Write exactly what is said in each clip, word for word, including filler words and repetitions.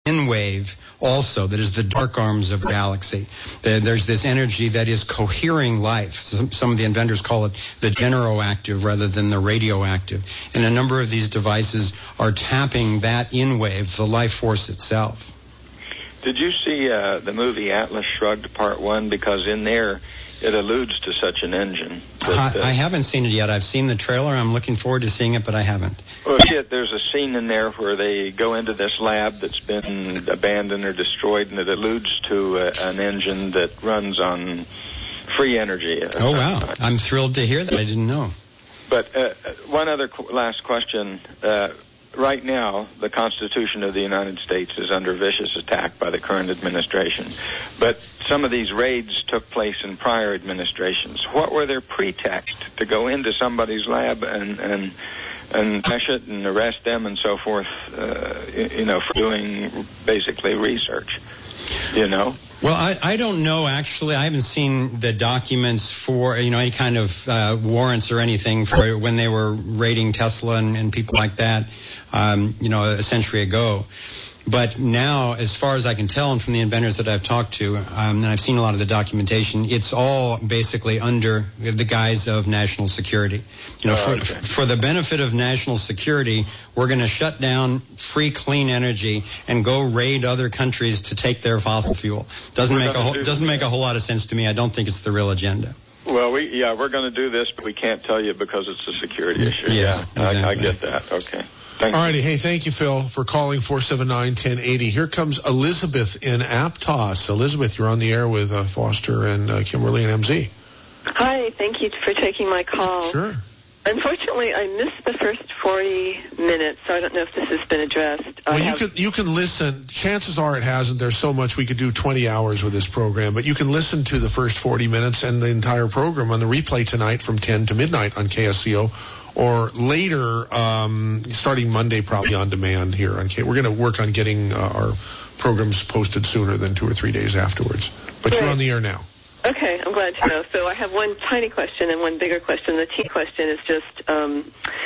in wave also that is the dark arms of the galaxy. There's this energy that is cohering life. Some, some of the inventors call it the generoactive rather than the radioactive. And a number of these devices are tapping that in wave, the life force itself. Did you see uh, the movie Atlas Shrugged Part One? Because in there it alludes to such an engine. That, uh, I, I haven't seen it yet. I've seen the trailer. I'm looking forward to seeing it, but I haven't. Well, shit, there's a scene in there where they go into this lab that's been abandoned or destroyed, and it alludes to uh, an engine that runs on free energy. Oh, wow. I'm thrilled to hear that. I didn't know. But uh, one other qu- last question. Uh, Right now, the Constitution of the United States is under vicious attack by the current administration. But some of these raids took place in prior administrations. What were their pretext to go into somebody's lab and and and crash it and arrest them and so forth, uh, you know, for doing basically research, you know? Well, I, I don't know, actually. I haven't seen the documents for, you know, any kind of uh, warrants or anything for when they were raiding Tesla and, and people like that, um, you know, a century ago. But now, as far as I can tell, and from the inventors that I've talked to, um, and I've seen a lot of the documentation, it's all basically under the guise of national security. You know, oh, for, okay. for the benefit of national security, we're going to shut down free, clean energy and go raid other countries to take their fossil fuel. Doesn't we're make a whole, do doesn't make a whole lot of sense to me. I don't think it's the real agenda. Well, we yeah, we're going to do this, but we can't tell you because it's a security issue. Yes, yeah, exactly. I, I get that. Okay. All righty. Hey, thank you, Phil, for calling four seven nine, one oh eight oh. Here comes Elizabeth in Aptos. Elizabeth, you're on the air with uh, Foster and uh, Kimberly and M Z. Hi. Thank you for taking my call. Sure. Unfortunately, I missed the first forty minutes, so I don't know if this has been addressed. Well, I you have... can you can listen. Chances are it hasn't. There's so much we could do twenty hours with this program, but you can listen to the first forty minutes and the entire program on the replay tonight from ten to midnight on K S C O. Or later, um, starting Monday, probably on demand here on K. We're going to work on getting uh, our programs posted sooner than two or three days afterwards. But Great. You're on the air now. Okay, I'm glad to know. So I have one tiny question and one bigger question. The teeny question is just um,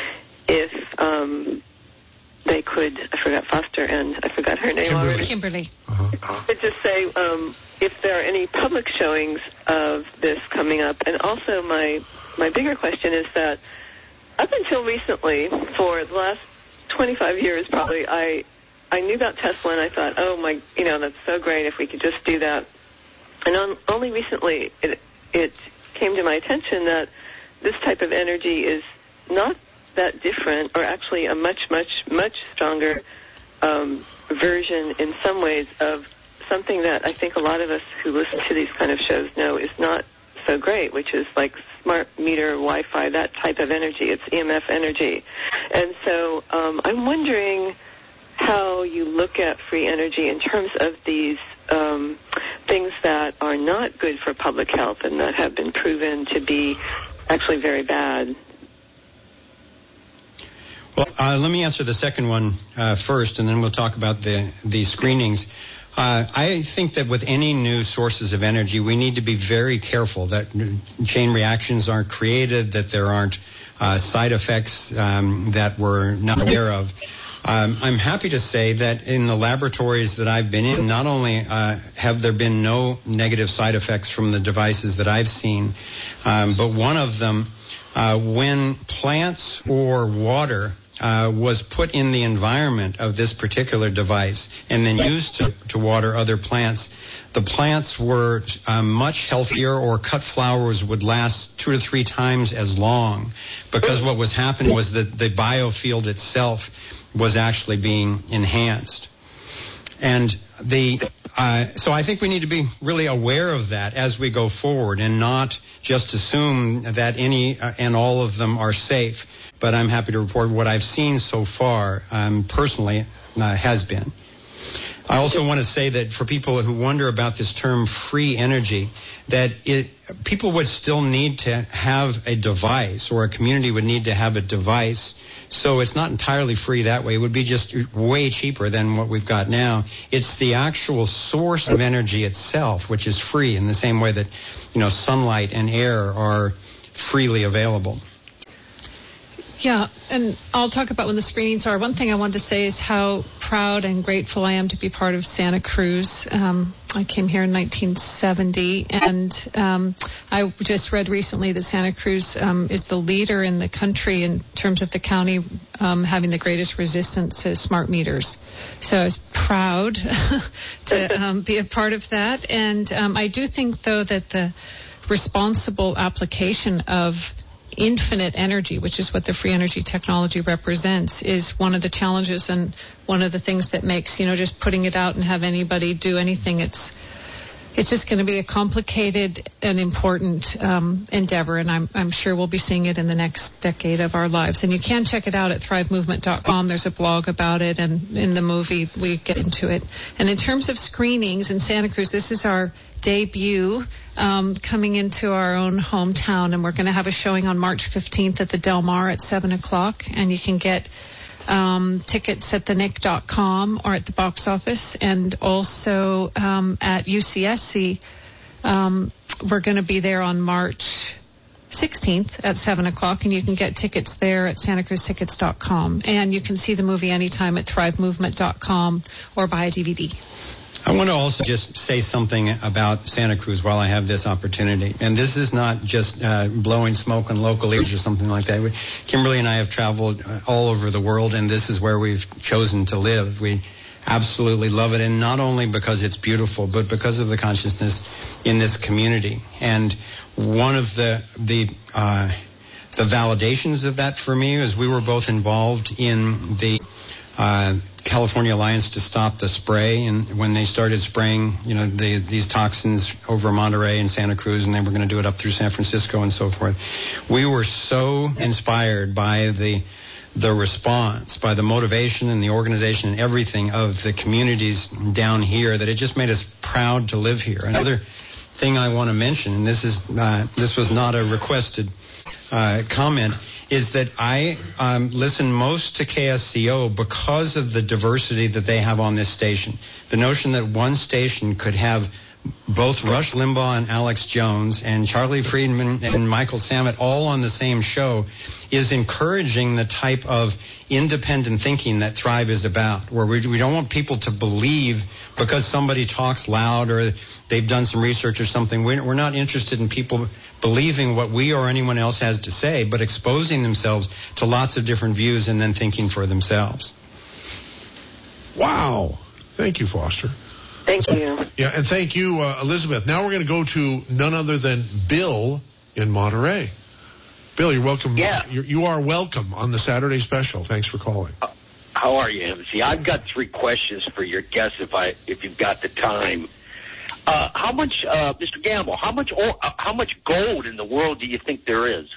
if um, they could, I forgot Foster and I forgot her name Kimberly. already. Kimberly. Uh-huh. I could just say um, if there are any public showings of this coming up. And also my, my bigger question is that up until recently, for the last twenty-five years probably, I I knew about Tesla and I thought, oh my, you know, that's so great if we could just do that. And on, only recently it it came to my attention that this type of energy is not that different, or actually a much, much, much stronger um, version in some ways of something that I think a lot of us who listen to these kind of shows know is not so great, which is like smart meter, Wi-Fi, that type of energy. It's E M F energy. And so um, I'm wondering how you look at free energy in terms of these um, things that are not good for public health and that have been proven to be actually very bad. Well, uh, let me answer the second one uh, first, and then we'll talk about the, the screenings. Uh, I think that with any new sources of energy, we need to be very careful that chain reactions aren't created, that there aren't uh, side effects um, that we're not aware of. Um, I'm happy to say that in the laboratories that I've been in, not only uh, have there been no negative side effects from the devices that I've seen, um, but one of them, uh, when plants or water Uh, was put in the environment of this particular device and then used to, to water other plants, the plants were uh, much healthier, or cut flowers would last two to three times as long, because what was happening was that the biofield itself was actually being enhanced. And the uh, so I think we need to be really aware of that as we go forward, and not just assume that any uh, and all of them are safe. But I'm happy to report what I've seen so far, um, personally, uh, has been. I also want to say that for people who wonder about this term free energy, that it, people would still need to have a device, or a community would need to have a device. So it's not entirely free that way. It would be just way cheaper than what we've got now. It's the actual source of energy itself, which is free, in the same way that, you know, sunlight and air are freely available. Yeah, and I'll talk about when the screenings are. One thing I wanted to say is how proud and grateful I am to be part of Santa Cruz. Um, I came here in nineteen seventy, and um, I just read recently that Santa Cruz um, is the leader in the country in terms of the county um, having the greatest resistance to smart meters. So I was proud to um, be a part of that. And um, I do think, though, that the responsible application of infinite energy, which is what the free energy technology represents, is one of the challenges and one of the things that makes, you know, just putting it out and have anybody do anything, it's it's just going to be a complicated and important um, endeavor, and I'm, I'm sure we'll be seeing it in the next decade of our lives. And you can check it out at thrive movement dot com. There's a blog about it, and in the movie we get into it. And in terms of screenings in Santa Cruz, this is our debut um, coming into our own hometown, and we're going to have a showing on March fifteenth at the Del Mar at seven o'clock, and you can get Um, tickets at the nick dot com or at the box office, and also um, at U C S C. Um, we're going to be there on March sixteenth at seven o'clock, and you can get tickets there at santa cruz tickets dot com. And you can see the movie anytime at thrive movement dot com or buy a D V D. I want to also just say something about Santa Cruz while I have this opportunity. And this is not just uh, blowing smoke on local ears or something like that. We, Kimberly and I have traveled uh, all over the world, and this is where we've chosen to live. We absolutely love it, and not only because it's beautiful, but because of the consciousness in this community. And one of the the uh, the validations of that for me is we were both involved in the Uh, California Alliance to Stop the Spray, and when they started spraying, you know, the, these toxins over Monterey and Santa Cruz, and they were going to do it up through San Francisco and so forth. We were so inspired by the the response, by the motivation and the organization and everything of the communities down here, that it just made us proud to live here. Another thing I want to mention, and this is uh, this was not a requested uh, comment, is that I um, listen most to K S C O because of the diversity that they have on this station. The notion that one station could have both Rush Limbaugh and Alex Jones and Charlie Friedman and Michael Samet all on the same show is encouraging the type of independent thinking that Thrive is about, where we, we don't want people to believe because somebody talks loud or they've done some research or something. We're, we're not interested in people believing what we or anyone else has to say, but exposing themselves to lots of different views and then thinking for themselves. Wow. Thank you, Foster. Thank you. Yeah, and thank you, uh, Elizabeth. Now we're going to go to none other than Bill in Monterey. Bill, you're welcome. Yeah. You're, you are welcome on the Saturday special. Thanks for calling. Uh, how are you, M C? I've got three questions for your guests if I if you've got the time. Uh, how much, uh, Mister Gamble, how much or, uh, how much gold in the world do you think there is?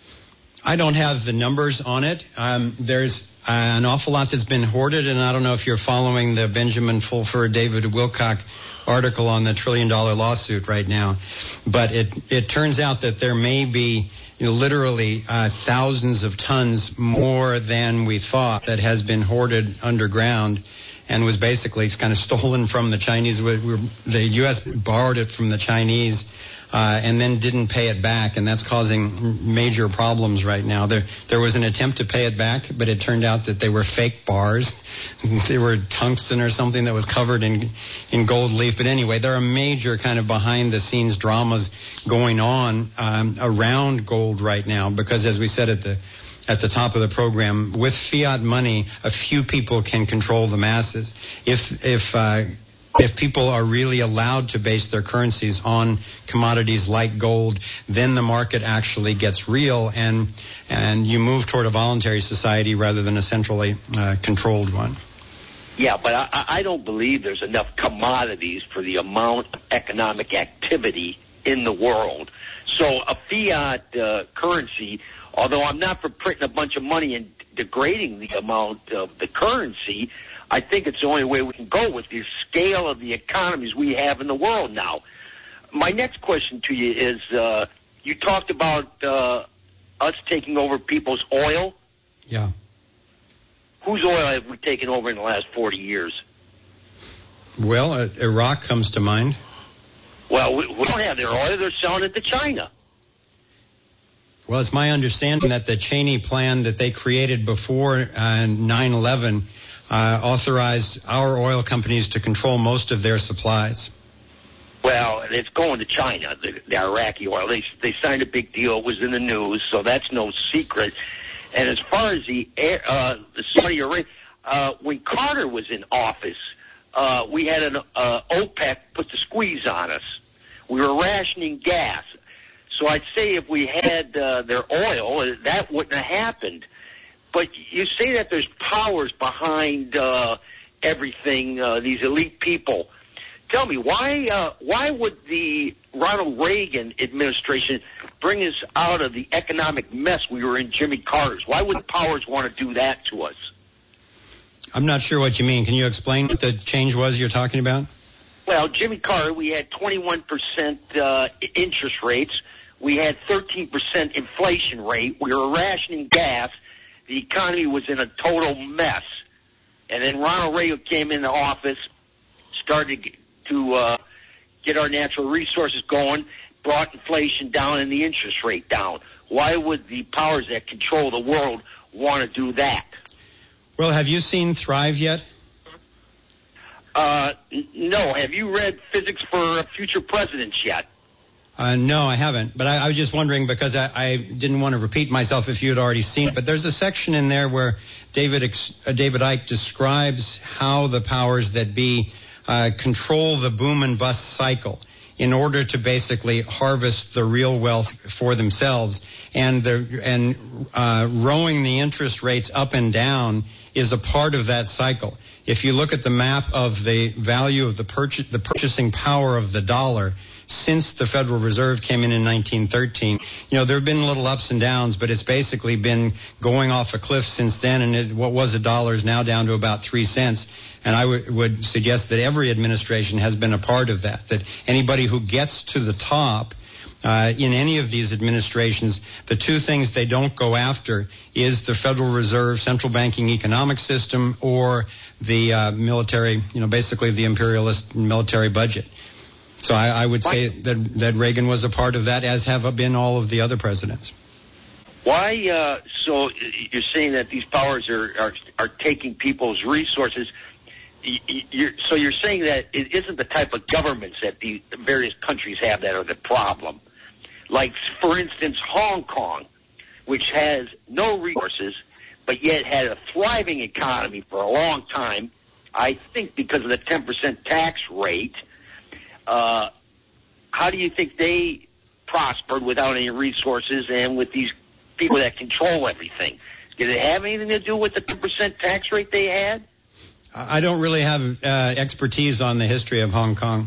I don't have the numbers on it. Um, there's uh, an awful lot that's been hoarded, and I don't know if you're following the Benjamin Fulford, David Wilcock article on the trillion dollar lawsuit right now. But it, it turns out that there may be, you know, literally uh, thousands of tons more than we thought that has been hoarded underground and was basically kind of stolen from the Chinese. We, we, the U S borrowed it from the Chinese uh, and then didn't pay it back, and that's causing major problems right now. There, there was an attempt to pay it back, but it turned out that they were fake bars. They were tungsten or something that was covered in in gold leaf. But anyway, there are major kind of behind-the-scenes dramas going on um, around gold right now because, as we said at the at the top of the program, with fiat money, a few people can control the masses. If if uh, if people are really allowed to base their currencies on commodities like gold, then the market actually gets real, and and you move toward a voluntary society rather than a centrally uh, controlled one. Yeah, but I, I don't believe there's enough commodities for the amount of economic activity in the world. So a fiat uh, currency, although I'm not for printing a bunch of money and degrading the amount of the currency, I think it's the only way we can go with the scale of the economies we have in the world now. My next question to you is, uh, you talked about uh, us taking over people's oil. Yeah. Whose oil have we taken over in the last forty years? Well, uh, Iraq comes to mind. Well, we, we don't have their oil. They're selling it to China. Well, it's my understanding that the Cheney plan that they created before uh, nine eleven uh, authorized our oil companies to control most of their supplies. Well, it's going to China, the, the Iraqi oil. They they signed a big deal. It was in the news, so that's no secret. And as far as the air, uh, the Saudi Arabia, uh, when Carter was in office, uh, we had an uh, OPEC put the squeeze on us. We were rationing gas. So I'd say if we had uh, their oil, that wouldn't have happened. But you say that there's powers behind uh, everything, uh, these elite people. Tell me, why uh, why would the Ronald Reagan administration bring us out of the economic mess we were in Jimmy Carter's? Why would the powers want to do that to us? I'm not sure what you mean. Can you explain what the change was you're talking about? Well, Jimmy Carter, we had twenty-one percent uh, interest rates. We had thirteen percent inflation rate. We were rationing gas. The economy was in a total mess. And then Ronald Reagan came into office, started to uh, get our natural resources going, brought inflation down and the interest rate down. Why would the powers that control the world want to do that? Well, have you seen Thrive yet? Uh, n- no. Have you read Physics for Future Presidents yet? Uh, no, I haven't. But I, I was just wondering because I, I didn't want to repeat myself if you had already seen it. But there's a section in there where David uh, David Icke describes how the powers that be uh, control the boom and bust cycle in order to basically harvest the real wealth for themselves. And the and uh, rowing the interest rates up and down is a part of that cycle. If you look at the map of the value of the purchase, the purchasing power of the dollar since the Federal Reserve came in in nineteen thirteen, you know, there have been little ups and downs, but it's basically been going off a cliff since then, and it, what was a dollar is now down to about three cents. And I w- would suggest that every administration has been a part of that, that anybody who gets to the top uh, in any of these administrations, the two things they don't go after is the Federal Reserve central banking economic system or the uh, military, you know, basically the imperialist military budget. So I, I would say that, that Reagan was a part of that, as have been all of the other presidents. Why? Uh, so you're saying that these powers are, are are taking people's resources. You're, so you're saying that it isn't the type of governments that the various countries have that are the problem. Like, for instance, Hong Kong, which has no resources, but yet had a thriving economy for a long time, I think because of the ten percent tax rate. Uh, how do you think they prospered without any resources and with these people that control everything? Did it have anything to do with the ten percent tax rate they had? I don't really have uh, expertise on the history of Hong Kong.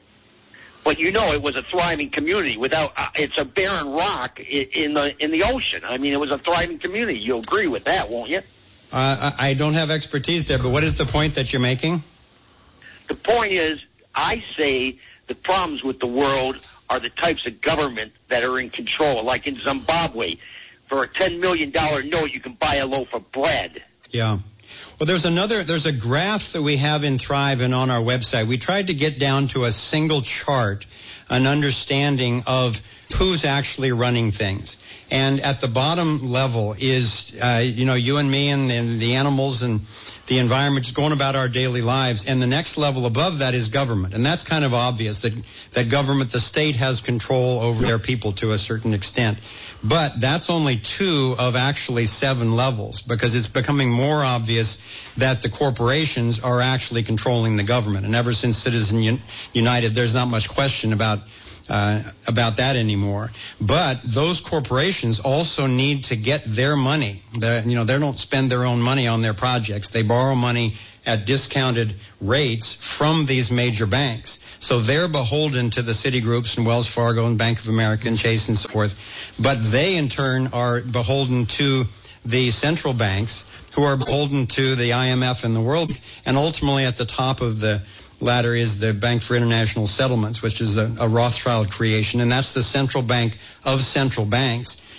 But you know, it was a thriving community. Without uh, it's a barren rock in, in the in the ocean. I mean, it was a thriving community. You'll agree with that, won't you? Uh, I don't have expertise there, but what is the point that you're making? The point is, I say the problems with the world are the types of government that are in control. Like in Zimbabwe, for a ten million dollars note, you can buy a loaf of bread. Yeah. Well, there's another, there's a graph that we have in Thrive and on our website. We tried to get down to a single chart, an understanding of who's actually running things. And at the bottom level is, uh, you know, you and me and, and the animals and the environment, just going about our daily lives. And the next level above that is government. And that's kind of obvious that, that government, the state has control over their people to a certain extent. But that's only two of actually seven levels, because it's becoming more obvious that the corporations are actually controlling the government. And ever since Citizen United, there's not much question about uh, about that anymore. But those corporations also need to get their money. The, you know, they don't spend their own money on their projects. They borrow money at discounted rates from these major banks. So they're beholden to the Citigroups and Wells Fargo and Bank of America and Chase and so forth. But they, in turn, are beholden to the central banks, who are beholden to the I M F and the World. And ultimately, at the top of the ladder is the Bank for International Settlements, which is a, a Rothschild creation. And that's the central bank of central banks.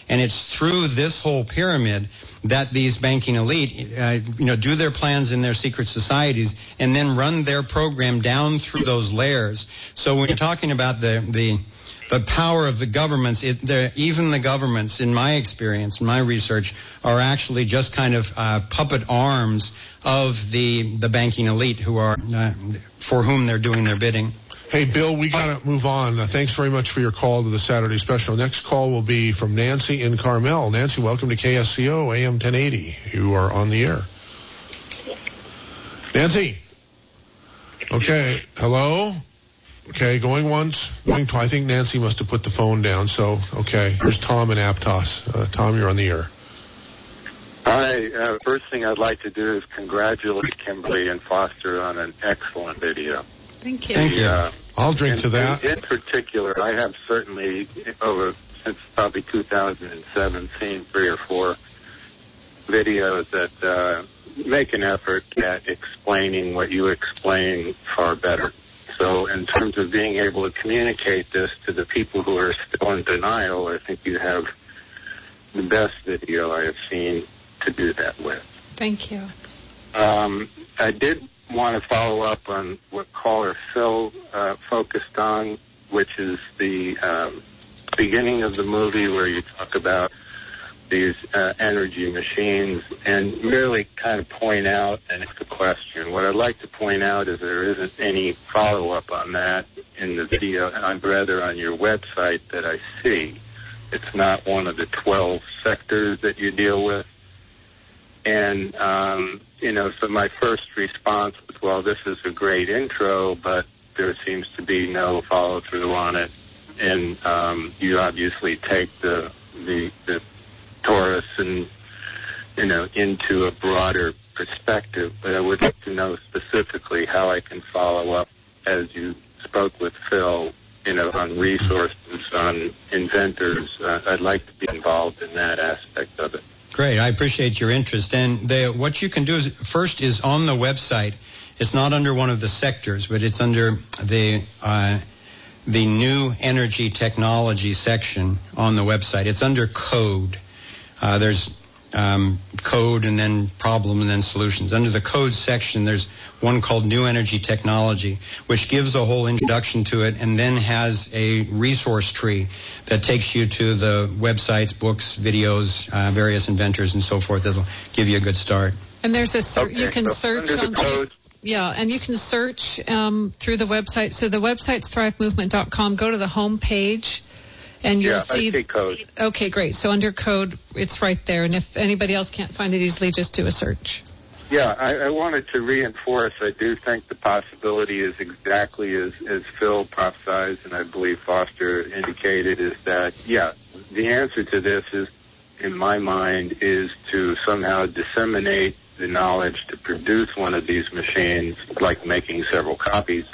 And it's through this whole pyramid that these banking elite, uh, you know, do their plans in their secret societies and then run their program down through those layers. So when you're talking about the the the power of the governments, it, even the governments, in my experience, in my research, are actually just kind of uh, puppet arms of the the banking elite who are uh, for whom they're doing their bidding. Hey, Bill, we got to move on. Uh, thanks very much for your call to the Saturday Special. Next call will be from Nancy in Carmel. Nancy, welcome to K S C O A M ten eighty. You are on the air. Nancy. Okay. Hello. Okay, going once, going twice. I think Nancy must have put the phone down. So, okay, here's Tom in Aptos. Uh, Tom, you're on the air. Hi. Uh, first thing I'd like to do is congratulate Kimberly and Foster on an excellent video. Thank you. Thank you. Uh, I'll drink in, to that. In, in particular, I have certainly, over since probably two thousand seven, seen three or four videos that uh, make an effort at explaining what you explain far better. So in terms of being able to communicate this to the people who are still in denial, I think you have the best video I have seen to do that with. Thank you. Um, I did want to follow up on what caller Phil uh, focused on, which is the um, beginning of the movie where you talk about these uh, energy machines and merely kind of point out, and it's a question. What I'd like to point out is there isn't any follow-up on that in the video, and rather on your website that I see. It's not one of the twelve sectors that you deal with. And, um, you know, so my first response was, well, this is a great intro, but there seems to be no follow-through on it. And um, you obviously take the, the, the Taurus and, you know, into a broader perspective. But I would like to know specifically how I can follow up, as you spoke with Phil, you know, on resources, on inventors. Uh, I'd like to be involved in that aspect of it. Great. I appreciate your interest. And the, what you can do is, first is on the website. It's not under one of the sectors, but it's under the uh, the new energy technology section on the website. It's under code. Uh, there's um, code and then problem and then solutions. Under the code section, there's one called New Energy Technology, which gives a whole introduction to it and then has a resource tree that takes you to the websites, books, videos, uh, various inventors and so forth. That'll give you a good start. And there's a ser- Okay, you can so search under the on code. Yeah, and you can search um, through the website. So the website's thrive movement dot com. Go to the home page, and you'll Yeah, see. I see code. Okay, great. So under code, it's right there. And if anybody else can't find it easily, just do a search. Yeah, I, I wanted to reinforce, I do think the possibility is exactly as, as Phil prophesized, and I believe Foster indicated, is that, yeah, the answer to this is, in my mind, is to somehow disseminate the knowledge to produce one of these machines, like making several copies,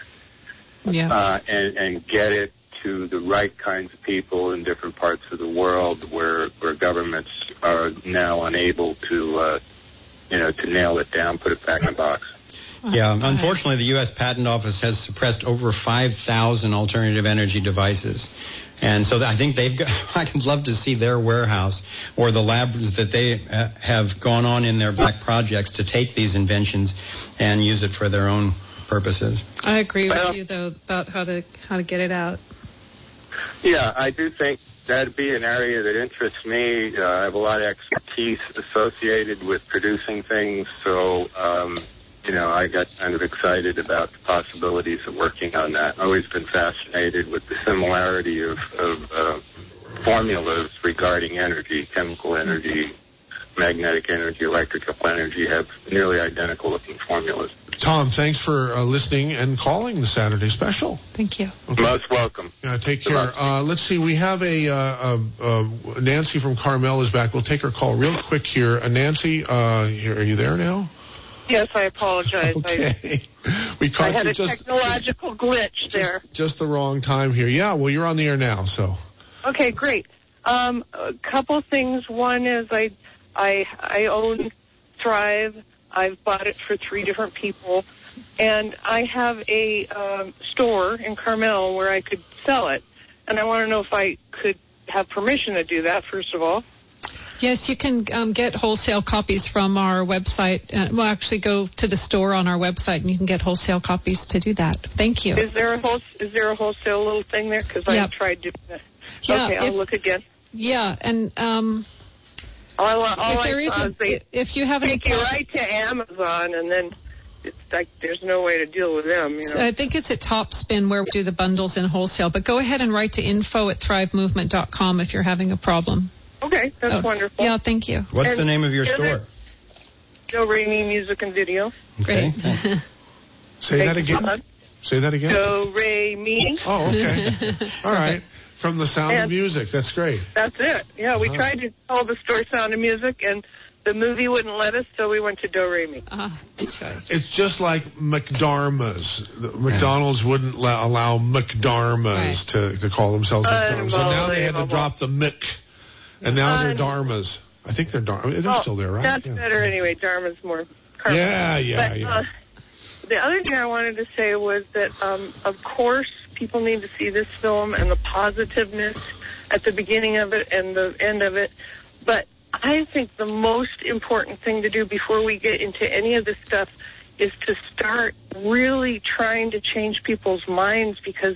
Yeah. uh, and, and get it to the right kinds of people in different parts of the world where, where governments are now unable to, uh, you know, to nail it down, put it back in the box. Yeah, unfortunately, the U S Patent Office has suppressed over five thousand alternative energy devices. And so I think they've got, I'd love to see their warehouse or the labs that they uh, have gone on in their black projects to take these inventions and use it for their own purposes. I agree with Well- you, though, about how to how to get it out. Yeah, I do think that'd be an area that interests me. Uh, I have a lot of expertise associated with producing things, so, um, you know, I got kind of excited about the possibilities of working on that. I've always been fascinated with the similarity of, of uh, formulas regarding energy, chemical energy, magnetic energy, electrical energy, have nearly identical looking formulas. Tom, thanks for uh, listening and calling the Saturday Special. Thank you. Okay. Most welcome. Yeah, take Good care. luck. Uh, let's see. We have a uh, uh, uh, Nancy from Carmel is back. We'll take her call real quick here. Uh, Nancy, uh, are you there now? Yes, I apologize. Okay. we I, caught I had you a just technological glitch there. just, just the wrong time here. Yeah. Well, you're on the air now. So. Okay, great. Um, a couple things. One is I, I, I own Thrive. I've bought it for three different people, and I have a um, store in Carmel where I could sell it. And I want to know if I could have permission to do that, first of all. Yes, you can um, get wholesale copies from our website. Uh, well, actually, go to the store on our website, and you can get wholesale copies to do that. Thank you. Is there a whole, is there a wholesale little thing there? Because Yep. I tried doing that. Yeah, okay, I'll if- look again. Yeah, and um, All, all if there I is, saw a, is they if you have any, take you right to Amazon, and then it's like there's no way to deal with them. You know. I think it's at Topspin where we do the bundles in wholesale. But go ahead and write to info at thrive movement dot com if you're having a problem. Okay, that's Oh, wonderful. Yeah, thank you. What's And the name of your the store? other- Do Re Mi Music and Video. Okay, Great. thanks. Say that Thank you. again. Say that again. Do Re Mi. Oh, okay. All right. From the Sound of And- Music. That's great. That's it. Yeah, we Uh-huh. tried to call the store Sound of Music, and the movie wouldn't let us, so we went to Do Re Mi. Ah, good choice. It's just like McDarmas. The McDonald's wouldn't la- allow McDarmas to, to call themselves McDarmas. So now they had to Unbelievable. drop the Mc, and now they're Un- Dharmas. I think they're Dharmas. They're Well, still there, right? That's Yeah. better anyway. Dharma's more current. Yeah, yeah, But, yeah. Uh, the other thing I wanted to say was that, um, of course, people need to see this film and the positiveness at the beginning of it and the end of it. But I think the most important thing to do before we get into any of this stuff is to start really trying to change people's minds, because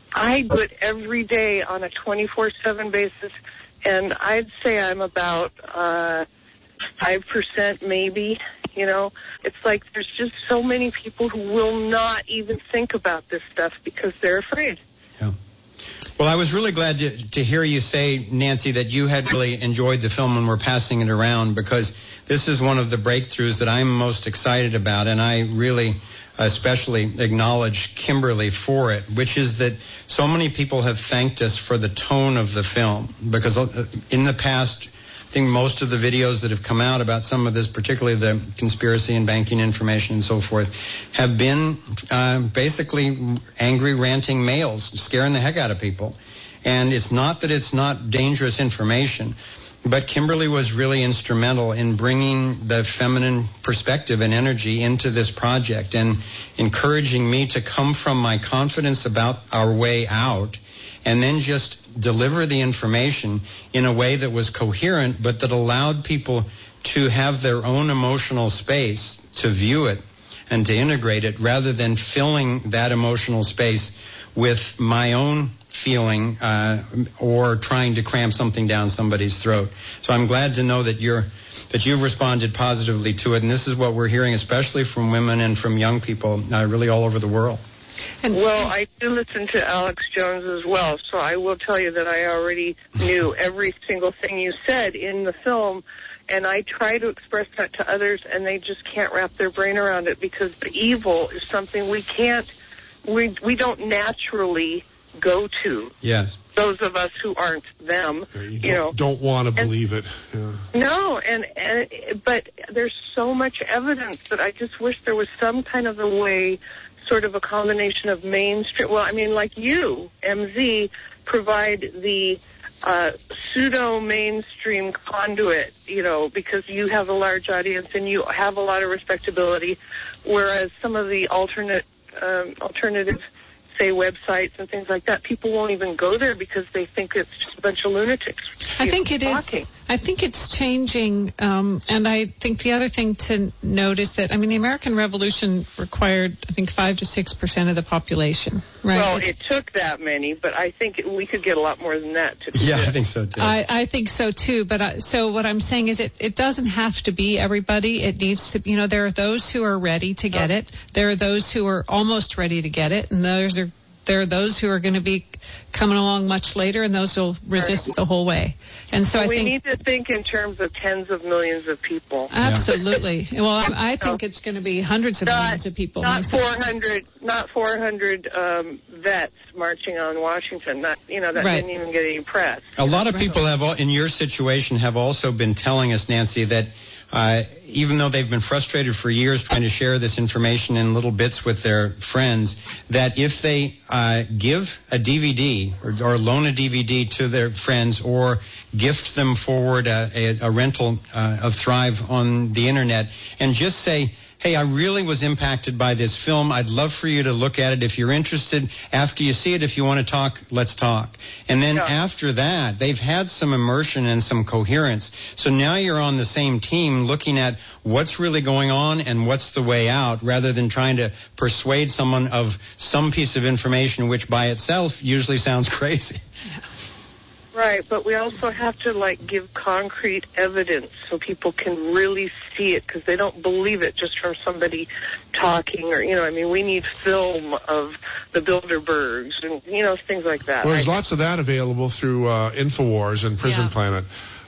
I do it every day on a twenty-four seven basis, and I'd say I'm about uh, five percent maybe. You know, it's like there's just so many people who will not even think about this stuff because they're afraid. Yeah. Well, I was really glad to, to hear you say, Nancy, that you had really enjoyed the film and were passing it around, because this is one of the breakthroughs that I'm most excited about, and I really especially acknowledge Kimberly for it, which is that so many people have thanked us for the tone of the film, because in the past, I think most of the videos that have come out about some of this, particularly the conspiracy and banking information and so forth, have been uh, basically angry, ranting males, scaring the heck out of people. And it's not that it's not dangerous information, but Kimberly was really instrumental in bringing the feminine perspective and energy into this project and encouraging me to come from my confidence about our way out and then just deliver the information in a way that was coherent, but that allowed people to have their own emotional space to view it and to integrate it, rather than filling that emotional space with my own feeling uh, or trying to cram something down somebody's throat. So I'm glad to know that you're that you've responded positively to it, and this is what we're hearing, especially from women and from young people, uh, really all over the world. And, Well, I do listen to Alex Jones as well, so I will tell you that I already knew every single thing you said in the film, and I try to express that to others, and they just can't wrap their brain around it, because the evil is something we can't, we we don't naturally go to. Yes. Those of us who aren't them, you you don't, know. don't want to believe it. Yeah. No, and, and but there's so much evidence that I just wish there was some kind of a way, sort of a combination of mainstream. Well, I mean, like you, M Z, provide the uh, pseudo-mainstream conduit, you know, because you have a large audience and you have a lot of respectability, whereas some of the alternate, um, alternative, say, websites and things like that, people won't even go there because they think it's just a bunch of lunatics. I think it is. talking. I think it's changing, um, and I think the other thing to note is that, I mean, the American Revolution required, I think, five to six percent of the population, right? Well, it took that many, but I think we could get a lot more than that to do Yeah, it. I think so too. I, I think so too, but I, so what I'm saying is it, it doesn't have to be everybody. It needs to, you know, there are those who are ready to get it. There are those who are almost ready to get it, and those are there are those who are going to be coming along much later, and those will resist the whole way. And so I we think need to think in terms of tens of millions of people. absolutely. Well, I, I think it's going to be hundreds of Not- millions of people. Not myself. four hundred, not four hundred um, vets marching on Washington. That you know that Right. didn't even get any press. A lot of people have, al- in your situation, have also been telling us, Nancy, that uh, even though they've been frustrated for years trying to share this information in little bits with their friends, that if they uh, give a D V D or, or loan a D V D to their friends or gift them forward a, a, a rental uh, of Thrive on the internet and just say, hey, I really was impacted by this film. I'd love for you to look at it if you're interested. After you see it, if you want to talk, let's talk. And then Yeah. after that, they've had some immersion and some coherence. So now you're on the same team looking at what's really going on and what's the way out, rather than trying to persuade someone of some piece of information which by itself usually sounds crazy. Right, but we also have to, like, give concrete evidence so people can really see it, because they don't believe it just from somebody talking or, you know, I mean, we need film of the Bilderbergs and, you know, things like that. Well, there's right? lots of that available through uh, InfoWars and Prison Yeah. Planet.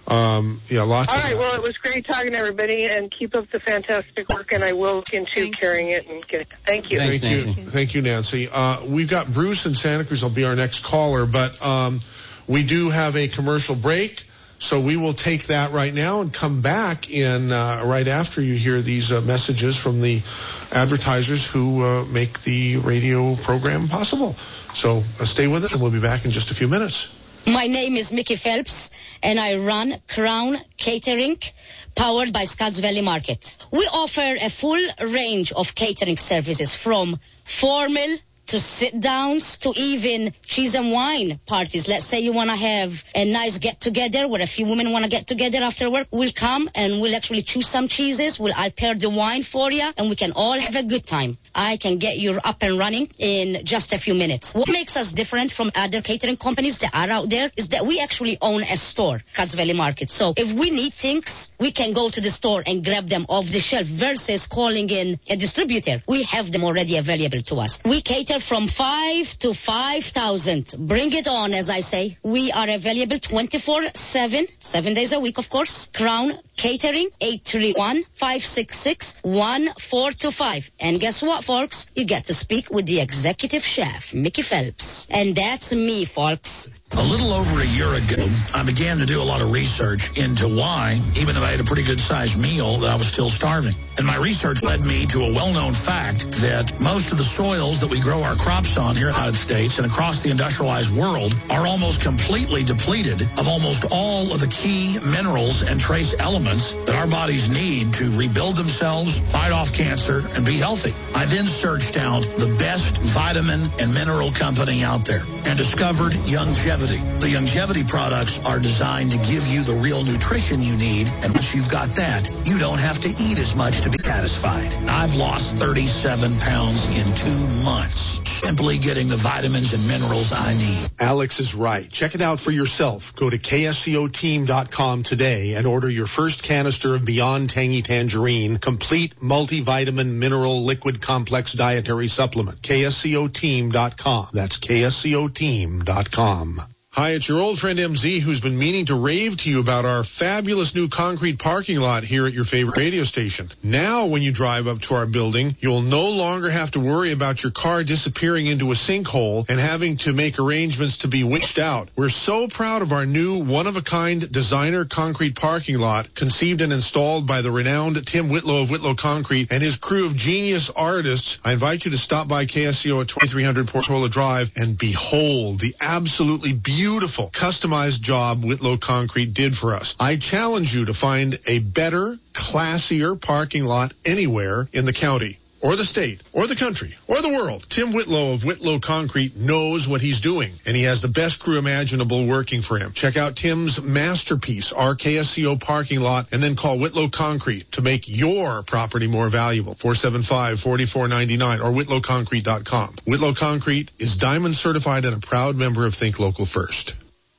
Um, yeah, lots All of right, that. well, it was great talking to everybody, and keep up the fantastic work, and I will look into Thank carrying it. And get, thank you. Thanks, Thank you. Nancy. Thank you, Nancy. Uh, we've got Bruce in Santa Cruz. I'll be our next caller, but um, we do have a commercial break, so we will take that right now and come back in uh, right after you hear these uh, messages from the advertisers who uh, make the radio program possible. So uh, stay with us, and we'll be back in just a few minutes. My name is Mickey Phelps, and I run Crown Catering, powered by Scotts Valley Market. We offer a full range of catering services, from formal to sit-downs to even cheese and wine parties. Let's say you want to have a nice get-together where a few women want to get together after work. We'll come and we'll actually choose some cheeses. We'll I'll pair the wine for you, and we can all have a good time. I can get you up and running in just a few minutes. What makes us different from other catering companies that are out there is that we actually own a store, Scotts Valley Market. So if we need things, we can go to the store and grab them off the shelf versus calling in a distributor. We have them already available to us. We cater from five to five thousand. Bring it on, as I say. We are available twenty-four seven, seven days a week, of course. Crown Catering, eight three one, five six six, one four two five. And guess what, folks? You get to speak with the executive chef, Mickey Phelps. And that's me, folks. A little over a year ago, I began to do a lot of research into why, even though I had a pretty good-sized meal, that I was still starving. And my research led me to a well-known fact that most of the soils that we grow our crops on here in the United States and across the industrialized world are almost completely depleted of almost all of the key minerals and trace elements that our bodies need to rebuild themselves, fight off cancer, and be healthy. I then searched out the best vitamin and mineral company out there and discovered Youngevity. The Youngevity products are designed to give you the real nutrition you need, and once you've got that, you don't have to eat as much to be satisfied. I've lost thirty-seven pounds in two months, simply getting the vitamins and minerals I need. Alex is right. Check it out for yourself. Go to K S C O team dot com today and order your first canister of Beyond Tangy Tangerine, complete multivitamin mineral liquid complex dietary supplement. K S C O team dot com. That's K S C O team dot com. Hi, it's your old friend M Z, who's been meaning to rave to you about our fabulous new concrete parking lot here at your favorite radio station. Now, when you drive up to our building, you'll no longer have to worry about your car disappearing into a sinkhole and having to make arrangements to be witched out. We're so proud of our new one-of-a-kind designer concrete parking lot, conceived and installed by the renowned Tim Whitlow of Whitlow Concrete and his crew of genius artists. I invite you to stop by K S C O at twenty-three hundred Portola Drive and behold the absolutely beautiful Beautiful, customized job Whitlow Concrete did for us. I challenge you to find a better, classier parking lot anywhere in the county, or the state, or the country, or the world. Tim Whitlow of Whitlow Concrete knows what he's doing, and he has the best crew imaginable working for him. Check out Tim's masterpiece, our K S C O parking lot, and then call Whitlow Concrete to make your property more valuable. four seven five, four four nine nine or whitlow concrete dot com. Whitlow Concrete is Diamond certified and a proud member of Think Local First.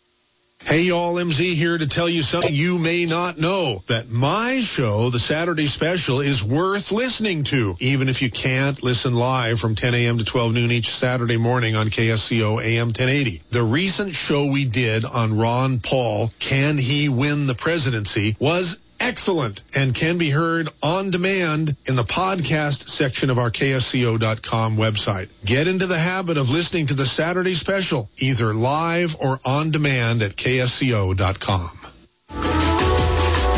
Hey y'all, M Z here to tell you something you may not know, that my show, The Saturday Special, is worth listening to, even if you can't listen live from ten a.m. to twelve noon each Saturday morning on K S C O A M ten eighty. The recent show we did on Ron Paul, Can He Win the Presidency, was excellent and can be heard on demand in the podcast section of our K S C O dot com website. Get into the habit of listening to The Saturday Special, either live or on demand at K S C O dot com.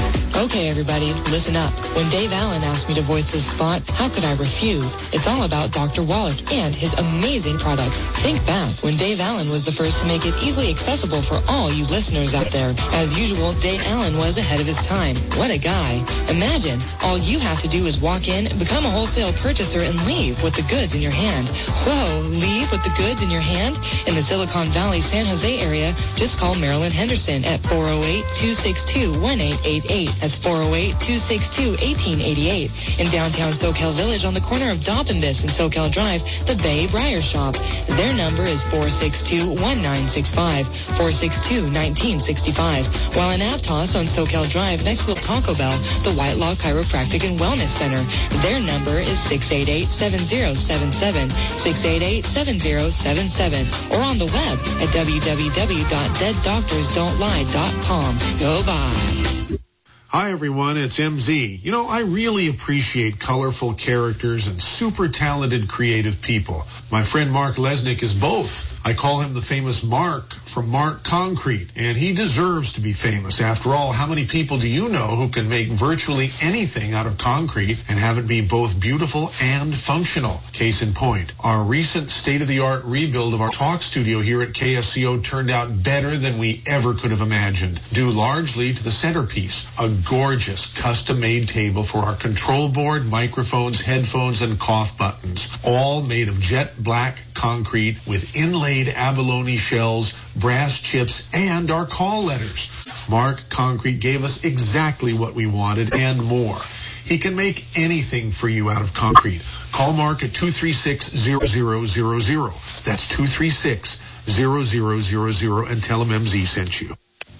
Okay, everybody, listen up. When Dave Allen asked me to voice this spot, how could I refuse? It's all about Doctor Wallach and his amazing products. Think back when Dave Allen was the first to make it easily accessible for all you listeners out there. As usual, Dave Allen was ahead of his time. What a guy. Imagine, all you have to do is walk in, become a wholesale purchaser, and leave with the goods in your hand. Whoa, leave with the goods in your hand? In the Silicon Valley, San Jose area, just call Marilyn Henderson at four oh eight, two six two, one eight eight eight. That's four oh eight, two six two, one eight eight eight. In downtown SoCal Village on the corner of Dobbinbus and SoCal Drive, the Bay Briar Shop. Their number is four six two, one nine six five, four six two, one nine six five. While in Aptos on SoCal Drive next to Taco Bell, the White Law Chiropractic and Wellness Center. Their number is six eight eight, seven zero seven seven, six eight eight, seven zero seven seven, or on the web at w w w dot dead doctors don't lie dot com. Go bye. Hi, everyone. It's M Z. You know, I really appreciate colorful characters and super talented creative people. My friend Mark Lesnick is both. I call him the famous Mark from Mark Concrete, and he deserves to be famous. After all, how many people do you know who can make virtually anything out of concrete and have it be both beautiful and functional? Case in point, our recent state-of-the-art rebuild of our talk studio here at K S C O turned out better than we ever could have imagined, due largely to the centerpiece, a gorgeous custom-made table for our control board, microphones, headphones, and cough buttons, all made of jet black concrete with inlaid abalone shells, brass chips, and our call letters. Mark Concrete gave us exactly what we wanted and more. He can make anything for you out of concrete. Call Mark at two three six, zero zero zero zero. That's two three six, zero zero zero zero, and tell him M Z sent you.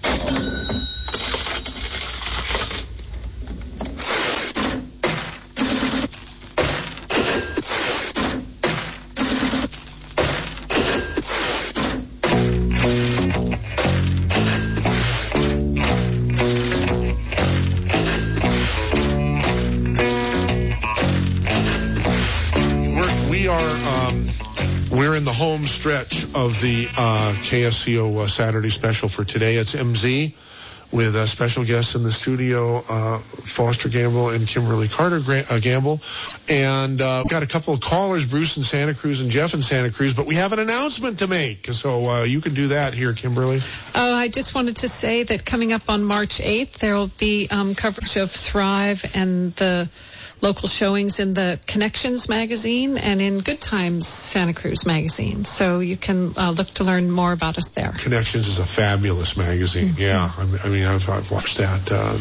Stretch of the uh, K S C O uh, Saturday special for today. It's M Z with uh, special guests in the studio, uh, Foster Gamble and Kimberly Carter uh, Gamble. And uh, we've got a couple of callers, Bruce in Santa Cruz and Jeff in Santa Cruz, but we have an announcement to make. So uh, you can do that here, Kimberly. Oh, I just wanted to say that coming up on March eighth, there will be um, coverage of Thrive and the local showings in the Connections magazine and in Good Times Santa Cruz magazine. So you can uh, look to learn more about us there. Connections is a fabulous magazine. Mm-hmm. Yeah, I mean, I've, I've watched that. Uh,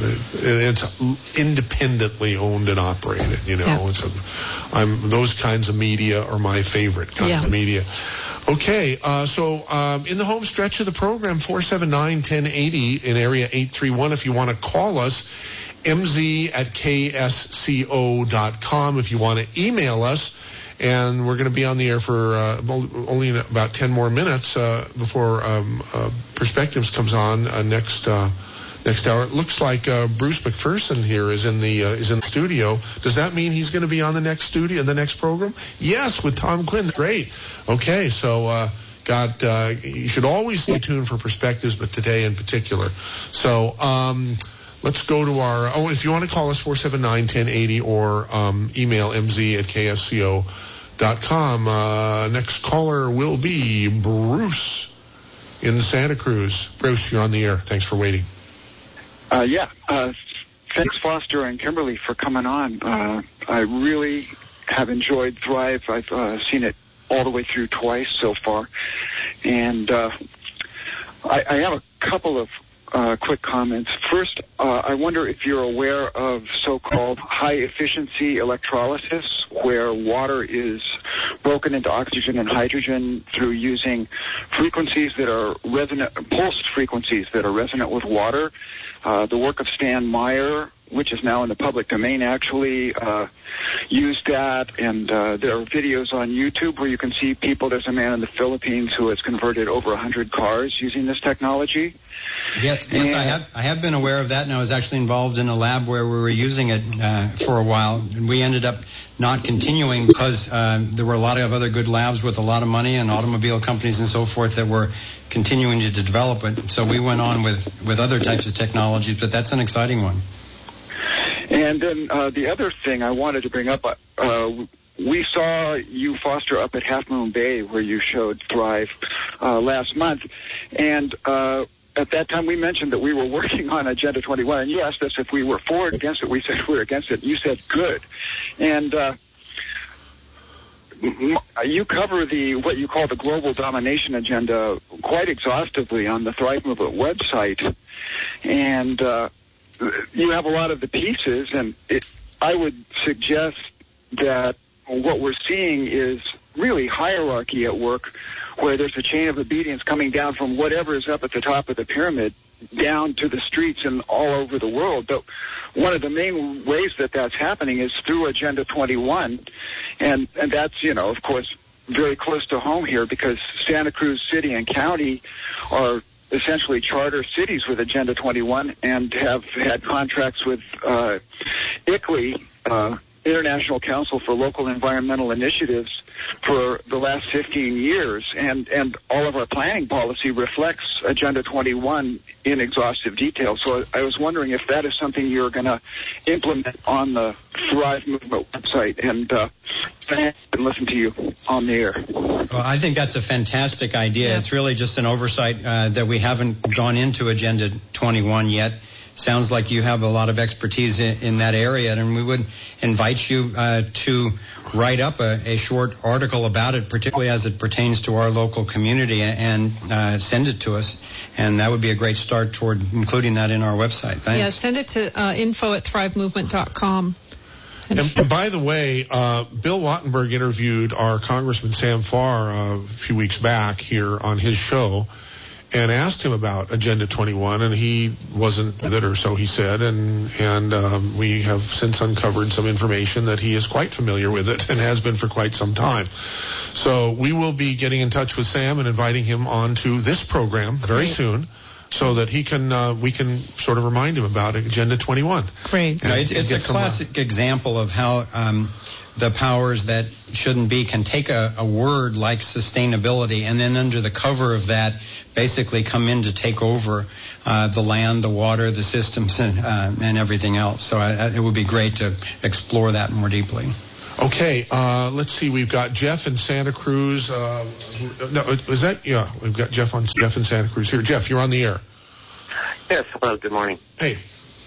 it's independently owned and operated. You know, yeah. it's a, I'm those kinds of media are my favorite kinds yeah. of media. Okay, uh, so um, in the home stretch of the program, four seven nine, one oh eight oh in area eight three one. If you want to call us, M Z at K S C O dot com if you want to email us. And we're going to be on the air for uh, only about ten more minutes uh, before um, uh, Perspectives comes on uh, next uh, next hour. It looks like uh, Bruce McPherson here is in the uh, is in the studio. Does that mean he's going to be on the next studio, the next program? Yes, with Tom Quinn. Great. Okay, so uh, got uh, you should always stay tuned for Perspectives, but today in particular. So. Um, Let's go to our, oh, if you want to call us, four seven nine, one oh eight oh or um, email M Z at K S C O dot com. Uh, next caller will be Bruce in Santa Cruz. Bruce, you're on the air. Thanks for waiting. Uh, yeah. Uh, thanks, Foster and Kimberly, for coming on. Uh, I really have enjoyed Thrive. I've uh, seen it all the way through twice so far. And uh, I, I have a couple of Uh, quick comments. First, uh, I wonder if you're aware of so-called high-efficiency electrolysis, where water is broken into oxygen and hydrogen through using frequencies that are resonant, pulsed frequencies that are resonant with water. Uh, the work of Stan Meyer, which is now in the public domain, actually uh, used that, and uh, there are videos on YouTube where you can see people. There's a man in the Philippines who has converted over one hundred cars using this technology. Yes, yes I have I have been aware of that, and I was actually involved in a lab where we were using it uh, for a while. And we ended up not continuing because uh, there were a lot of other good labs with a lot of money and automobile companies and so forth that were continuing to develop it. So we went on with, with other types of technologies, but that's an exciting one. And then uh, the other thing I wanted to bring up, uh, we saw you, Foster, up at Half Moon Bay where you showed Thrive uh, last month. And uh, at that time we mentioned that we were working on Agenda twenty-one. And you asked us if we were for or against it. We said we were against it. You said good. And uh, you cover the what you call the global domination agenda quite exhaustively on the Thrive Movement website. And uh, you have a lot of the pieces. And it, I would suggest that what we're seeing is really hierarchy at work, where there's a chain of obedience coming down from whatever is up at the top of the pyramid down to the streets and all over the world. But one of the main ways that that's happening is through Agenda twenty-one. And, and that's, you know, of course, very close to home here because Santa Cruz City and County are essentially charter cities with Agenda twenty-one and have had contracts with uh, I C L I, uh, International Council for Local Environmental Initiatives, for the last fifteen years, and, and all of our planning policy reflects Agenda twenty-one in exhaustive detail. So I was wondering if that is something you're going to implement on the Thrive Movement website, and uh, and listen to you on the air. Well, I think that's a fantastic idea. Yeah. It's really just an oversight uh, that we haven't gone into Agenda twenty-one yet. Sounds like you have a lot of expertise in, in that area, and we would invite you uh, to write up a, a short article about it, particularly as it pertains to our local community, and uh, send it to us. And that would be a great start toward including that in our website. Thanks. Yeah, send it to uh, info at thrive movement dot com. And, and by the way, uh, Bill Wattenberg interviewed our Congressman Sam Farr uh, a few weeks back here on his show, and asked him about Agenda twenty-one, and he wasn't with it, or so he said, and and um, we have since uncovered some information that he is quite familiar with it and has been for quite some time. So we will be getting in touch with Sam and inviting him onto this program very soon, so that he can uh, we can sort of remind him about Agenda twenty-one. Great. No, it's it's a classic example of how um, the powers that shouldn't be can take a, a word like sustainability and then under the cover of that basically come in to take over uh, the land, the water, the systems, and, uh, and everything else. So I, it would be great to explore that more deeply. Okay, uh, let's see. We've got Jeff in Santa Cruz. Uh, no, is that? Yeah, we've got Jeff on Jeff in Santa Cruz here. Jeff, you're on the air. Yes. Hello. Good morning. Hey.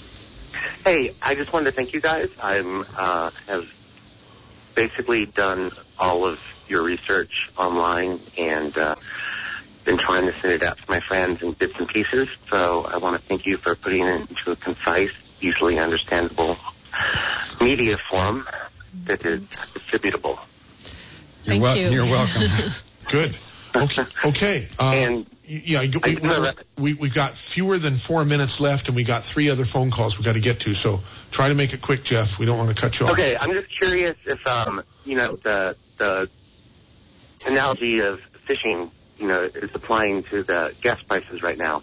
Hey, I just wanted to thank you guys. I'm uh, have basically done all of your research online and uh, been trying to send it out to my friends in bits and pieces. So I want to thank you for putting it into a concise, easily understandable media form that is distributable. Thank you're wel- you. You're welcome. Good. Okay. Okay. Uh, and yeah, we, we, we we got fewer than four minutes left, and we got three other phone calls we got to get to. So try to make it quick, Jeff. We don't want to cut you off. Okay. I'm just curious if um you know the the analogy of fishing, you know, is applying to the gas prices right now.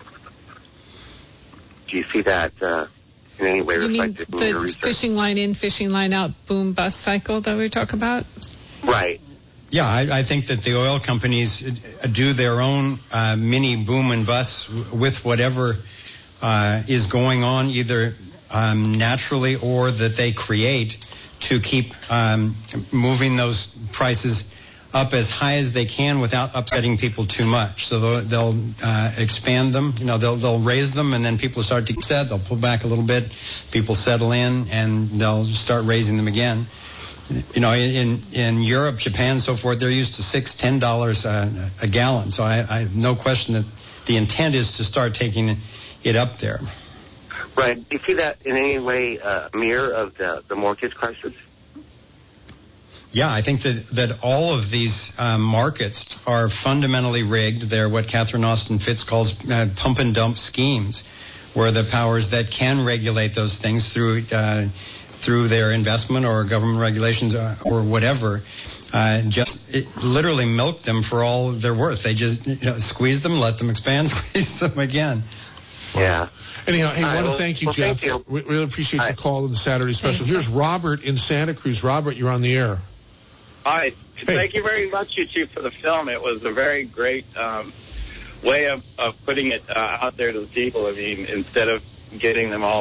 Do you see that uh, in any way you reflected mean in your the research? fishing line in, fishing line out, boom bust cycle that we talk about? Right. Yeah, I, I think that the oil companies do their own uh, mini boom and bust with whatever uh, is going on, either um, naturally or that they create to keep um, moving those prices up as high as they can without upsetting people too much. So they'll, they'll uh, expand them, you know, they'll they'll raise them, and then people start to get upset. They'll pull back a little bit, people settle in, and they'll start raising them again. You know, in in Europe, Japan, so forth, they're used to six, ten dollars a, a gallon. So I, I have no question that the intent is to start taking it up there. Right. Do you see that in any way a uh, mirror of the the mortgage crisis? Yeah, I think that, that all of these um, markets are fundamentally rigged. They're what Catherine Austin Fitts calls uh, pump and dump schemes, where the powers that can regulate those things through uh, through their investment or government regulations or, or whatever, uh, just it, literally milk them for all they're worth. They just you know, squeeze them, let them expand, squeeze them again. Yeah. Anyhow, hey, I want to well, thank you, well, Jeff. Thank you. We really appreciate Hi. the call to the Saturday special. Thanks. Here's Robert in Santa Cruz. Robert, you're on the air. Hi. Thank you very much, you two, for the film. It was a very great um, way of, of putting it uh, out there to the people. I mean, instead of getting them all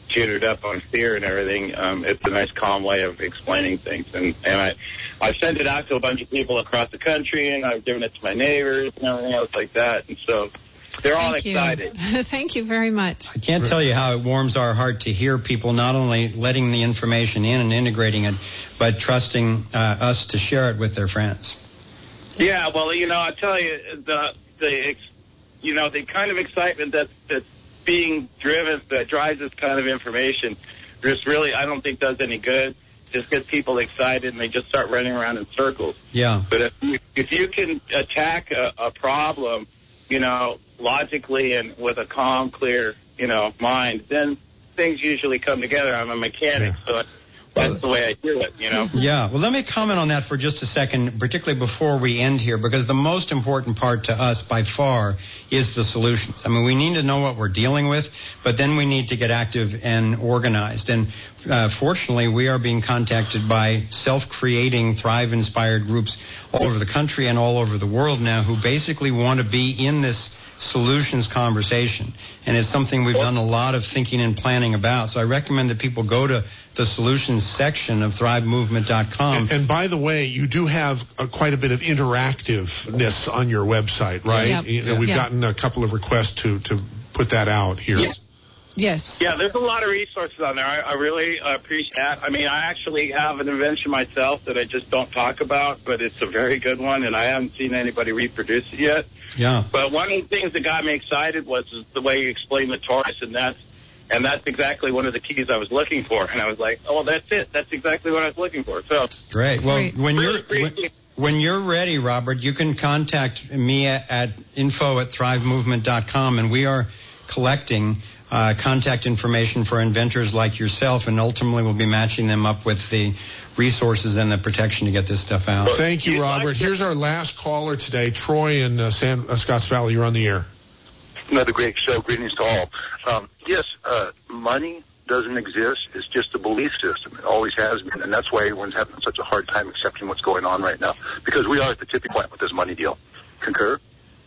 jittered up on fear and everything, um, it's a nice, calm way of explaining things. And, and I, I've sent it out to a bunch of people across the country, and I've given it to my neighbors and everything else like that. And so they're all Thank excited. You. Thank you very much. I can't tell you how it warms our heart to hear people not only letting the information in and integrating it, but trusting uh, us to share it with their friends. Yeah, well, you know, I tell you, the the ex, you know the kind of excitement that that's being driven, that drives this kind of information, just really, I don't think does any good. Just gets people excited, and they just start running around in circles. Yeah. But if you, if you can attack a, a problem, you know, logically and with a calm, clear, you know, mind, then things usually come together. I'm a mechanic, yeah. so that's the way I do it, you know. Yeah. Well, let me comment on that for just a second, particularly before we end here, because the most important part to us by far is the solutions. I mean, we need to know what we're dealing with, but then we need to get active and organized. And uh, fortunately, we are being contacted by self-creating, Thrive-inspired groups all over the country and all over the world now who basically want to be in this solutions conversation. And it's something we've done a lot of thinking and planning about. So I recommend that people go to the solutions section of thrive movement dot com. And, and by the way, you do have uh, quite a bit of interactiveness on your website, right? Yep. You know, we've Yep. gotten a couple of requests to, to put that out here. Yeah. Yes. Yeah, there's a lot of resources on there. I, I really uh, appreciate that. I mean, I actually have an invention myself that I just don't talk about, but it's a very good one, and I haven't seen anybody reproduce it yet. Yeah. But one of the things that got me excited was the way you explained the torus, and that's and that's exactly one of the keys I was looking for. And I was like, oh, that's it. That's exactly what I was looking for. So great. Well, Great. when really you're when, when you're ready, Robert, you can contact me at, at info at thrive movement dot com, and we are collecting uh, contact information for inventors like yourself, and ultimately we'll be matching them up with the resources and the protection to get this stuff out. Thank you, Robert. Here's our last caller today, Troy in uh, San, uh, Scotts Valley. You're on the air. Another great show. Greetings to all. Um, yes, uh, money doesn't exist. It's just a belief system. It always has been, and that's why everyone's having such a hard time accepting what's going on right now, because we are at the tipping point with this money deal. Concur?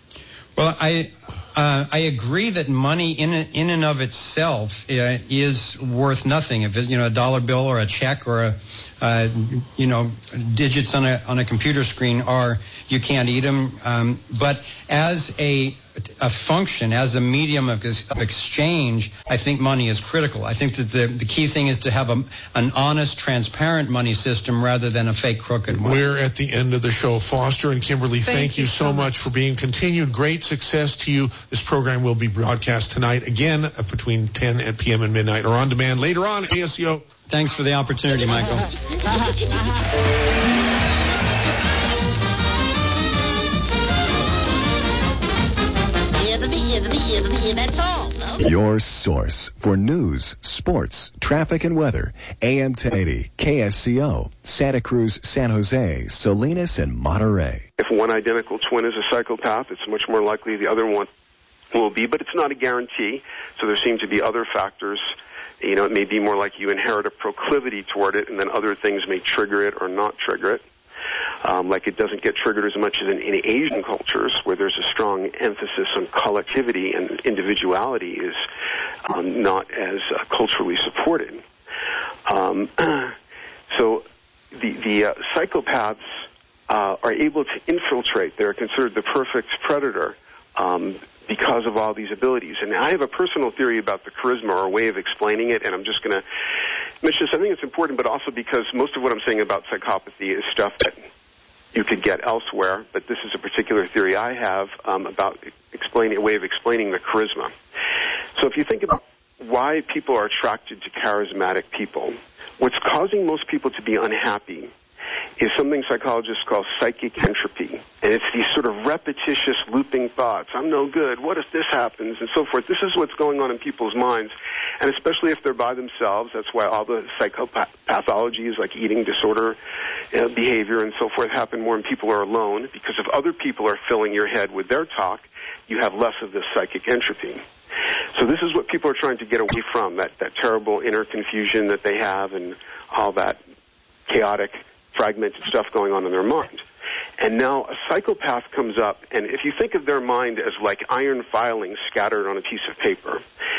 Well, I uh, I agree that money in in and of itself uh, is worth nothing. If it's, you know, a dollar bill or a check or a uh, you know digits on a on a computer screen are, you can't eat them. Um, but as a a function, as a medium of, of exchange, I think money is critical. I think that the, the key thing is to have a, an honest, transparent money system rather than a fake, crooked one. We're at the end of the show. Foster and Kimberly, thank, Thank you, you so so much much. for being continued. Great success to you. This program will be broadcast tonight, again, uh, between ten p.m. and midnight, or on demand later on at A S C O. Thanks for the opportunity, Michael. That's all. Your source for news, sports, traffic, and weather. A M ten eighty, K S C O, Santa Cruz, San Jose, Salinas, and Monterey. If one identical twin is a psychopath, it's much more likely the other one will be, but it's not a guarantee. So there seem to be other factors. You know, it may be more like you inherit a proclivity toward it, and then other things may trigger it or not trigger it. Um, like it doesn't get triggered as much as in, in Asian cultures, where there's a strong emphasis on collectivity and individuality is um, not as uh, culturally supported. Um, so the, the uh, psychopaths uh, are able to infiltrate. They're considered the perfect predator um, because of all these abilities. And I have a personal theory about the charisma, or a way of explaining it, and I'm just going to mention this. I think it's important, but also because most of what I'm saying about psychopathy is stuff that you could get elsewhere, but this is a particular theory I have um, about explaining a way of explaining the charisma. So if you think about why people are attracted to charismatic people, what's causing most people to be unhappy is something psychologists call psychic entropy. And it's these sort of repetitious looping thoughts. I'm no good. What if this happens? And so forth. This is what's going on in people's minds. And especially if they're by themselves, that's why all the psychopathologies like eating disorder, you know, behavior and so forth happen more when people are alone, because if other people are filling your head with their talk, you have less of this psychic entropy. So this is what people are trying to get away from, that, that terrible inner confusion that they have and all that chaotic, fragmented stuff going on in their mind. And now a psychopath comes up, and if you think of their mind as like iron filings scattered on a piece of paper,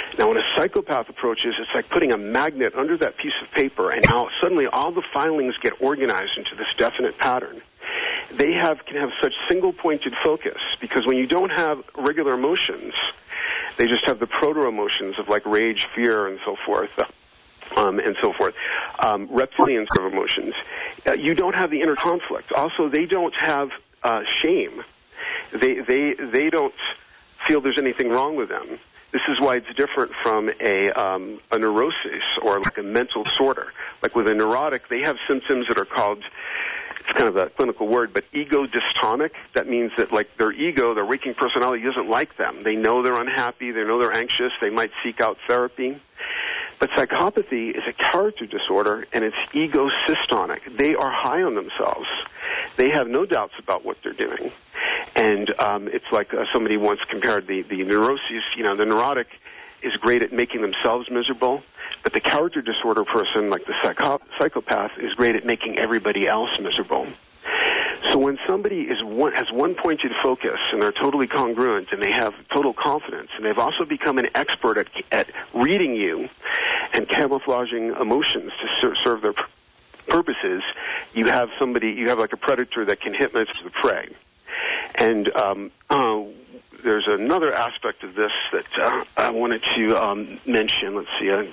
Now, when a psychopath approaches, it's like putting a magnet under that piece of paper, and now suddenly all the filings get organized into this definite pattern. They have can have such single-pointed focus, because when you don't have regular emotions, they just have the proto-emotions of like rage, fear, and so forth, um, and so forth, um, reptilian sort of emotions. Uh, you don't have the inner conflict. Also, they don't have uh, shame. They they they don't feel there's anything wrong with them. This is why it's different from a um, a neurosis or like a mental disorder. Like with a neurotic, they have symptoms that are called, it's kind of a clinical word, but ego dystonic. That means that like their ego, their waking personality doesn't like them. They know they're unhappy. They know they're anxious. They might seek out therapy. But psychopathy is a character disorder, and it's ego systonic. They are high on themselves. They have no doubts about what they're doing. And um, it's like uh, somebody once compared the, the neuroses, you know, the neurotic is great at making themselves miserable, but the character disorder person, like the psycho- psychopath, is great at making everybody else miserable. So when somebody is one, has one pointed focus and they're totally congruent and they have total confidence and they've also become an expert at, at reading you and camouflaging emotions to ser- serve their pr- purposes, you have somebody, you have like a predator that can hypnotize the prey. And um, uh, there's another aspect of this that uh, I wanted to um, mention. Let's see. Uh,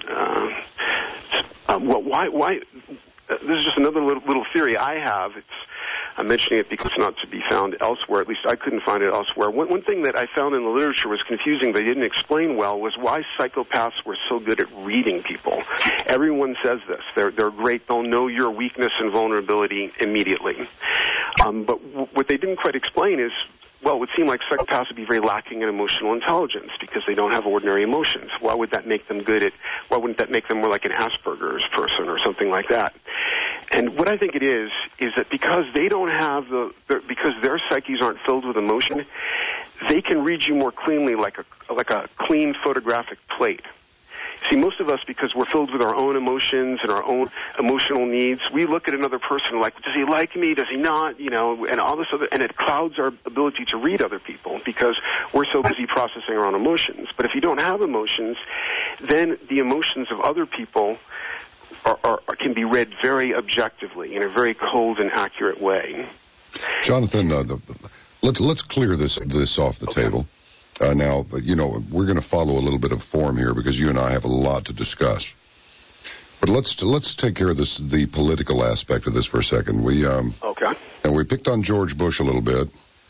uh, well, why? Why? Uh, this is just another little, little theory I have. It's I'm mentioning it because it's not to be found elsewhere. At least I couldn't find it elsewhere. One, one thing that I found in the literature was confusing, they didn't explain well, was why psychopaths were so good at reading people. Everyone says this. They're, they're great. They'll know your weakness and vulnerability immediately. Um, but w- what they didn't quite explain is, well, it would seem like psychopaths would be very lacking in emotional intelligence because they don't have ordinary emotions. Why would that make them good at, why wouldn't that make them more like an Asperger's person or something like that? And what I think it is, is that because they don't have the, because their psyches aren't filled with emotion, they can read you more cleanly like a, like a clean photographic plate. See, most of us, because we're filled with our own emotions and our own emotional needs, we look at another person like, does he like me? Does he not? You know, and all this other, and it clouds our ability to read other people because we're so busy processing our own emotions. But if you don't have emotions, then the emotions of other people are, are, are can be read very objectively in a very cold and accurate way. Jonathan, uh, the, let's let's clear this this off the okay. table. Uh, now, you know, we're going to follow a little bit of form here because you and I have a lot to discuss. But let's let's take care of this, the political aspect of this for a second. We um, okay, and we picked on George Bush a little bit,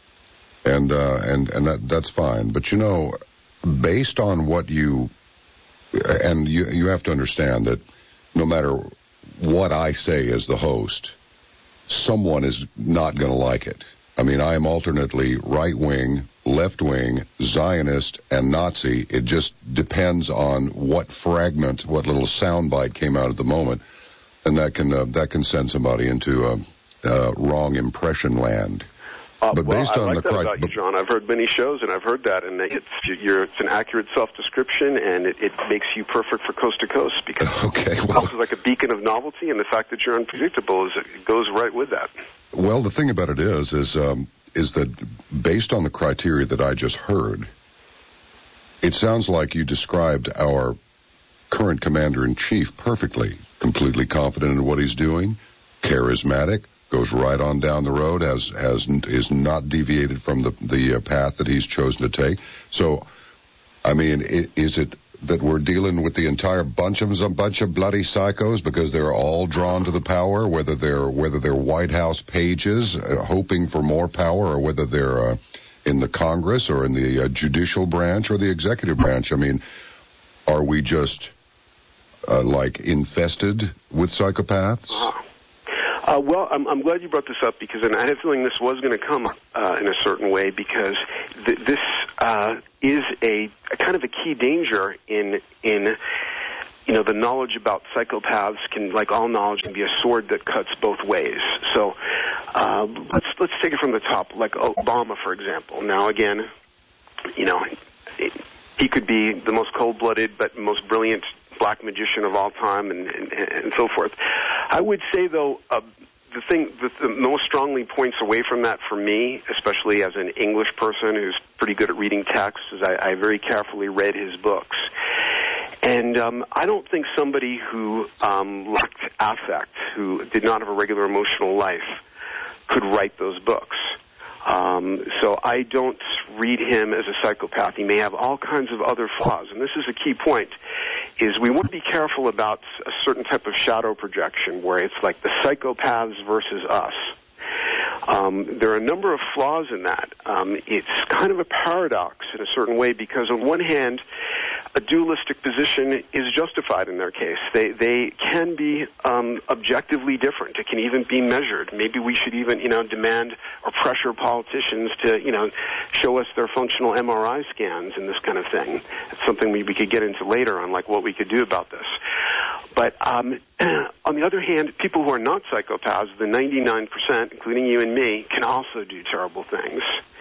and uh, and and that that's fine. But you know, based on what you and you you have to understand that no matter what I say as the host, someone is not going to like it. I mean, I am alternately right-wing, left-wing, Zionist, and Nazi. It just depends on what fragment, what little soundbite came out at the moment, and that can uh, that can send somebody into uh, uh, wrong impression land. Uh, but well, based I on like the that cri- about you, John. I've heard many shows, and I've heard that, and it's you're, it's an accurate self-description, and it, it makes you perfect for coast to coast because okay, well, it's like a beacon of novelty, and the fact that you're unpredictable is it goes right with that. Well, the thing about it is, is um, is that based on the criteria that I just heard, it sounds like you described our current commander-in-chief perfectly, completely confident in what he's doing, charismatic, goes right on down the road, has has is not deviated from the the uh, path that he's chosen to take. So, I mean, it, is it that we're dealing with the entire bunch of a bunch of bloody psychos because they're all drawn to the power, whether they're whether they're White House pages uh, hoping for more power, or whether they're uh, in the Congress or in the uh, judicial branch or the executive branch? I mean, are we just uh, like infested with psychopaths? Uh-huh. Uh, well, I'm, I'm glad you brought this up because and I had a feeling this was going to come uh, in a certain way because th- this uh, is a, a kind of a key danger in in you know the knowledge about psychopaths can, like all knowledge, can be a sword that cuts both ways. So uh, let's let's take it from the top, like Obama, for example. Now, again, you know, it, he could be the most cold-blooded but most brilliant black magician of all time, and, and, and so forth. I would say, though, uh, the thing that the most strongly points away from that for me, especially as an English person who's pretty good at reading text, is I, I very carefully read his books. And um, I don't think somebody who um, lacked affect, who did not have a regular emotional life, could write those books. Um, so I don't read him as a psychopath. He may have all kinds of other flaws, and this is a key point, is we want to be careful about a certain type of shadow projection where it's like the psychopaths versus us. Um, there are a number of flaws in that. Um, it's kind of a paradox in a certain way because on one hand, a dualistic position is justified in their case. They they can be um, objectively different. It can even be measured. Maybe we should even, you know, demand or pressure politicians to, you know, show us their functional M R I scans and this kind of thing. It's something we, we could get into later on, like what we could do about this. But um, on the other hand, people who are not psychopaths, the ninety-nine percent, including you and me, can also do terrible things.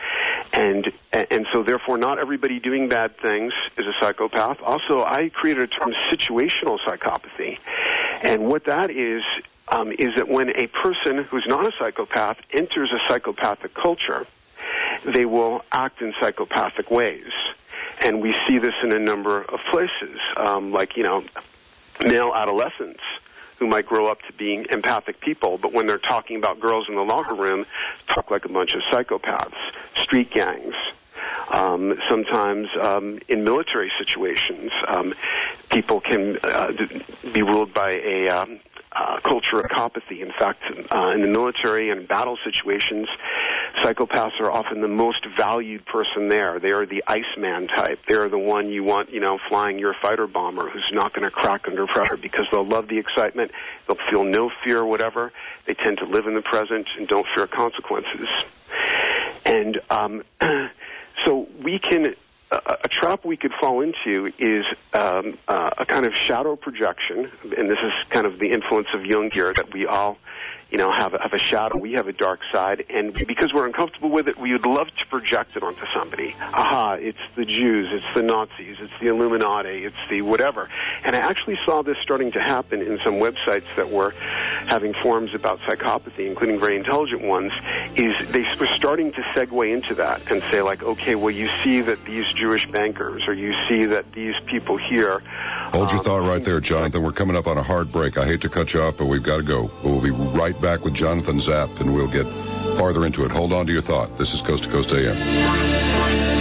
And and so therefore not everybody doing bad things is a psychopath. Also, I created a term, situational psychopathy. And what that is, um, is that when a person who's not a psychopath enters a psychopathic culture, they will act in psychopathic ways. And we see this in a number of places, um, like, you know, male adolescents who might grow up to being empathic people, but when they're talking about girls in the locker room, talk like a bunch of psychopaths. Street gangs. Um, sometimes um, in military situations, um, people can uh, be ruled by a um, uh, culture of psychopathy. In fact, uh, in the military and battle situations, psychopaths are often the most valued person there. They are the Iceman type. They are the one you want, you know, flying your fighter bomber who's not going to crack under pressure because they'll love the excitement. They'll feel no fear or whatever. They tend to live in the present and don't fear consequences. And um, so we can, uh, a trap we could fall into is um, uh, a kind of shadow projection, and this is kind of the influence of Jung here, that we all, you know, have a, have a shadow. We have a dark side, and because we're uncomfortable with it, we would love to project it onto somebody. Aha, it's the Jews, it's the Nazis, it's the Illuminati, it's the whatever. And I actually saw this starting to happen in some websites that were having forums about psychopathy, including very intelligent ones, is they were starting to segue into that and say, like, okay, well, you see that these Jewish bankers, or you see that these people here... Hold your um, thought right there, Jonathan. We're coming up on a hard break. I hate to cut you off, but we've got to go. We'll be right back with Jonathan Zapp, and we'll get farther into it. Hold on to your thought. This is Coast to Coast A M.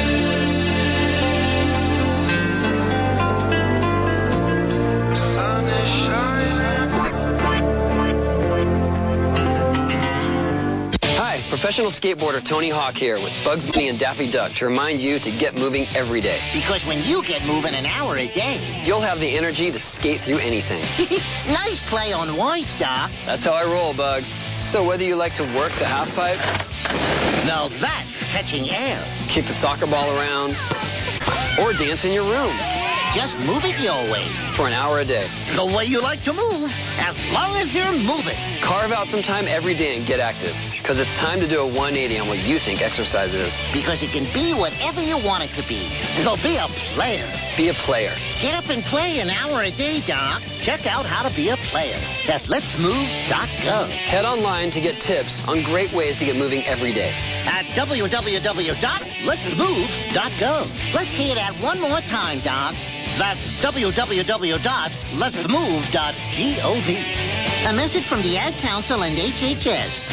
Professional skateboarder Tony Hawk here with Bugs Bunny and Daffy Duck to remind you to get moving every day. Because when you get moving an hour a day, you'll have the energy to skate through anything. Nice play on words, Doc. That's how I roll, Bugs. So whether you like to work the half pipe... Now that's catching air. Kick the soccer ball around... or dance in your room. Just move it your way. For an hour a day. The way you like to move, as long as you're moving. Carve out some time every day and get active. Because it's time to do a one eighty on what you think exercise is. Because it can be whatever you want it to be. So be a player. Be a player. Get up and play an hour a day, Doc. Check out how to be a player. That's lets move dot gov. Head online to get tips on great ways to get moving every day. At w w w dot lets move dot gov. Let's hear that one more time, Doc. That's w w w dot lets move dot gov. A message from the Ad Council and H H S.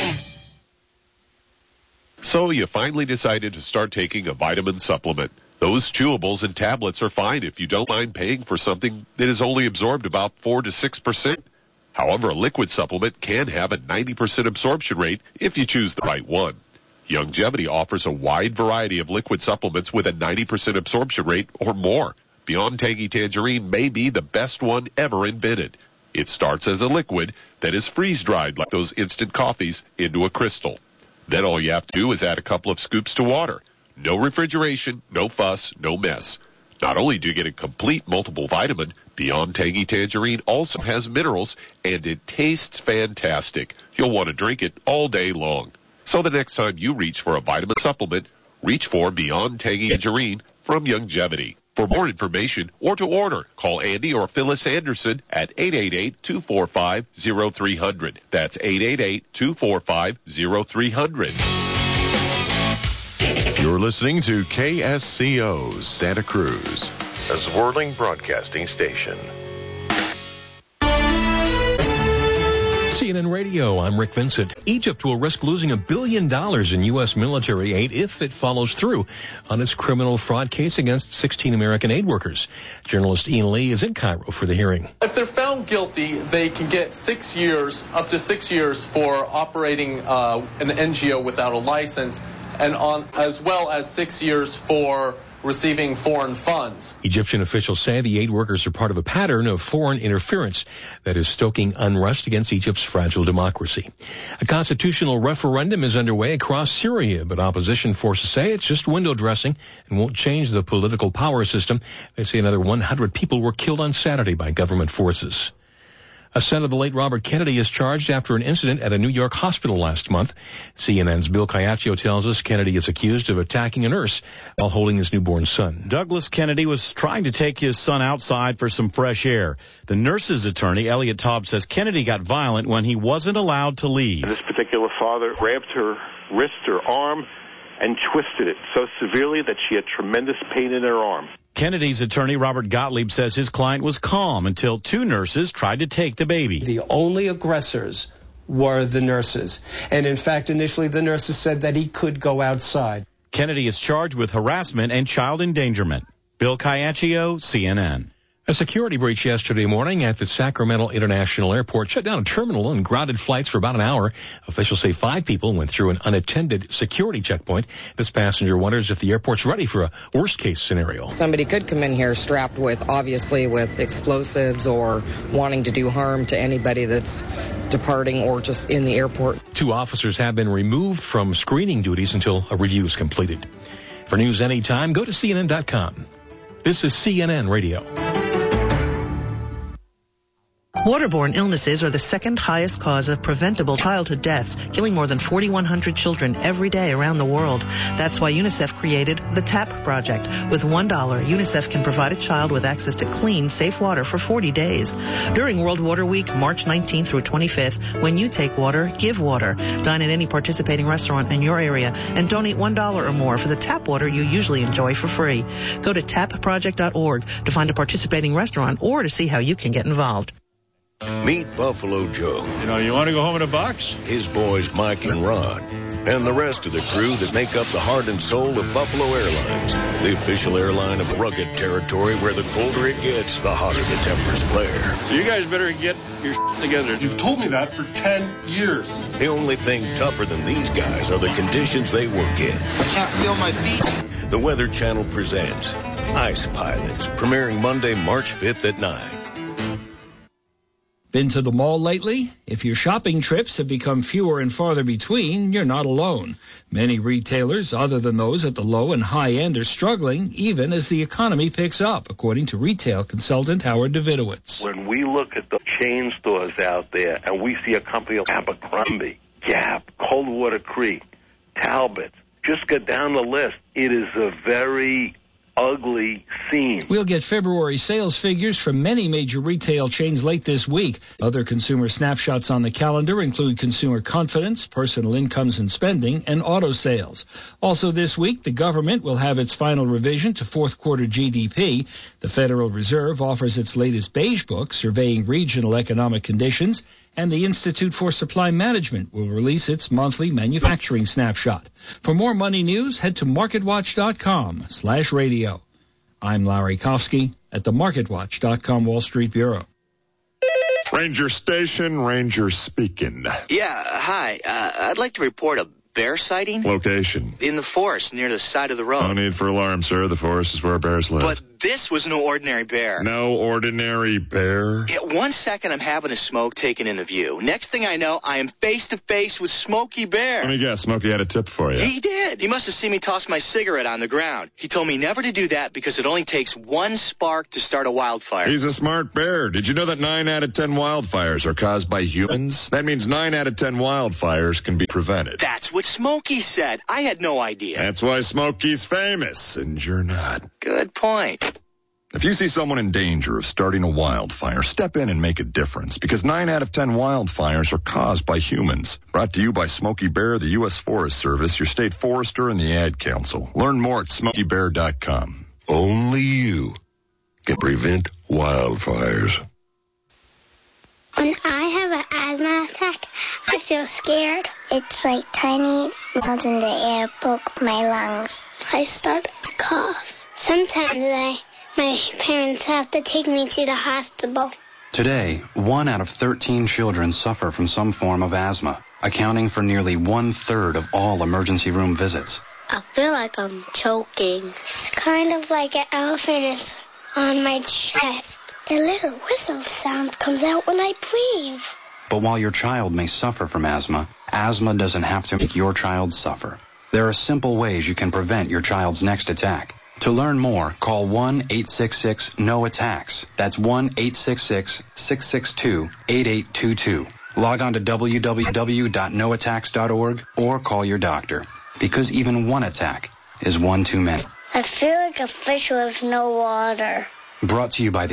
So you finally decided to start taking a vitamin supplement. Those chewables and tablets are fine if you don't mind paying for something that is only absorbed about four to six percent. However, a liquid supplement can have a ninety percent absorption rate if you choose the right one. Youngevity offers a wide variety of liquid supplements with a ninety percent absorption rate or more. Beyond Tangy Tangerine may be the best one ever invented. It starts as a liquid that is freeze-dried like those instant coffees into a crystal. Then all you have to do is add a couple of scoops to water. No refrigeration, no fuss, no mess. Not only do you get a complete multiple vitamin, Beyond Tangy Tangerine also has minerals, and it tastes fantastic. You'll want to drink it all day long. So the next time you reach for a vitamin supplement, reach for Beyond Tangy Tangerine from Youngevity. For more information or to order, call Andy or Phyllis Anderson at eight eight eight, two four five, zero three zero zero. That's eight eight eight, two four five, zero three zero zero. You're listening to K S C O Santa Cruz. a Zwirling Broadcasting station. C N N Radio, I'm Rick Vincent. Egypt will risk losing a billion dollars in U S military aid if it follows through on its criminal fraud case against sixteen American aid workers. Journalist Ian Lee is in Cairo for the hearing. If they're found guilty, they can get six years, up to six years for operating uh, an N G O without a license, and on as well as six years for receiving foreign funds. Egyptian officials say the aid workers are part of a pattern of foreign interference that is stoking unrest against Egypt's fragile democracy. A constitutional referendum is underway across Syria, but opposition forces say it's just window dressing and won't change the political power system. They say another one hundred people were killed on Saturday by government forces. A son of the late Robert Kennedy is charged after an incident at a New York hospital last month. C N N's Bill Caiaccio tells us Kennedy is accused of attacking a nurse while holding his newborn son. Douglas Kennedy was trying to take his son outside for some fresh air. The nurse's attorney, Elliot Taub, says Kennedy got violent when he wasn't allowed to leave. This particular father grabbed her wrist or arm and twisted it so severely that she had tremendous pain in her arm. Kennedy's attorney, Robert Gottlieb, says his client was calm until two nurses tried to take the baby. The only aggressors were the nurses. And in fact, initially the nurses said that he could go outside. Kennedy is charged with harassment and child endangerment. Bill Caiaccio, C N N. A security breach yesterday morning at the Sacramento International Airport shut down a terminal and grounded flights for about an hour. Officials say five people went through an unattended security checkpoint. This passenger wonders if the airport's ready for a worst-case scenario. Somebody could come in here strapped with, obviously, with explosives or wanting to do harm to anybody that's departing or just in the airport. Two officers have been removed from screening duties until a review is completed. For news anytime, go to C N N dot com. This is C N N Radio. Waterborne illnesses are the second highest cause of preventable childhood deaths, killing more than forty-one hundred children every day around the world. That's why UNICEF created the TAP Project. With one dollar, UNICEF can provide a child with access to clean, safe water for forty days. During World Water Week, March nineteenth through twenty-fifth, when you take water, give water. Dine at any participating restaurant in your area and donate one dollar or more for the tap water you usually enjoy for free. Go to tap project dot org to find a participating restaurant or to see how you can get involved. Meet Buffalo Joe. You know, you want to go home in a box? His boys Mike and Ron, and the rest of the crew that make up the heart and soul of Buffalo Airlines, the official airline of rugged territory where the colder it gets, the hotter the tempers flare. So you guys better get your shit together. You've told me that for ten years. The only thing tougher than these guys are the conditions they work in. I can't feel my feet. The Weather Channel presents Ice Pilots, premiering Monday, March fifth at nine. Been to the mall lately? If your shopping trips have become fewer and farther between, you're not alone. Many retailers, other than those at the low and high end, are struggling even as the economy picks up, according to retail consultant Howard Davidowitz. When we look at the chain stores out there and we see a company like Abercrombie, Gap, Coldwater Creek, Talbot, just go down the list. It is a very ugly scene. We'll get February sales figures from many major retail chains late this week. Other consumer snapshots on the calendar include consumer confidence, personal incomes and spending, and auto sales. Also this week, the government will have its final revision to fourth quarter G D P. The Federal Reserve offers its latest beige book surveying regional economic conditions, and the Institute for Supply Management will release its monthly manufacturing snapshot. For more money news, head to marketwatch.com slash radio. I'm Larry Kofsky at the market watch dot com Wall Street Bureau. Ranger Station, Ranger speaking. Yeah, hi. Uh, I'd like to report a bear sighting. Location? In the forest near the side of the road. No need for alarm, sir. The forest is where bears live. But this was no ordinary bear. No ordinary bear? Yeah, one second I'm having a smoke taken in the view. Next thing I know, I am face to face with Smokey Bear. Let me guess, Smokey had a tip for you. He did. He must have seen me toss my cigarette on the ground. He told me never to do that because it only takes one spark to start a wildfire. He's a smart bear. Did you know that nine out of ten wildfires are caused by humans? That means nine out of ten wildfires can be prevented. That's what Smokey said. I had no idea. That's why Smokey's famous, and you're not. Good point. If you see someone in danger of starting a wildfire, step in and make a difference, because nine out of ten wildfires are caused by humans. Brought to you by Smokey Bear, the U S Forest Service, your state forester, and the Ad Council. Learn more at smokey bear dot com. Only you can prevent wildfires. When I have an asthma attack, I feel scared. It's like tiny clouds in the air poke my lungs. I start to cough. Sometimes I, my parents have to take me to the hospital. Today, one out of thirteen children suffer from some form of asthma, accounting for nearly one-third of all emergency room visits. I feel like I'm choking. It's kind of like an elephant is on my chest. A little whistle sound comes out when I breathe. But while your child may suffer from asthma, asthma doesn't have to make your child suffer. There are simple ways you can prevent your child's next attack. To learn more, call one eight six six N O attacks. That's one eight six six, six six two, eight eight two two. Log on to w w w dot no attacks dot org or call your doctor. Because even one attack is one too many. I feel like a fish with no water. Brought to you by the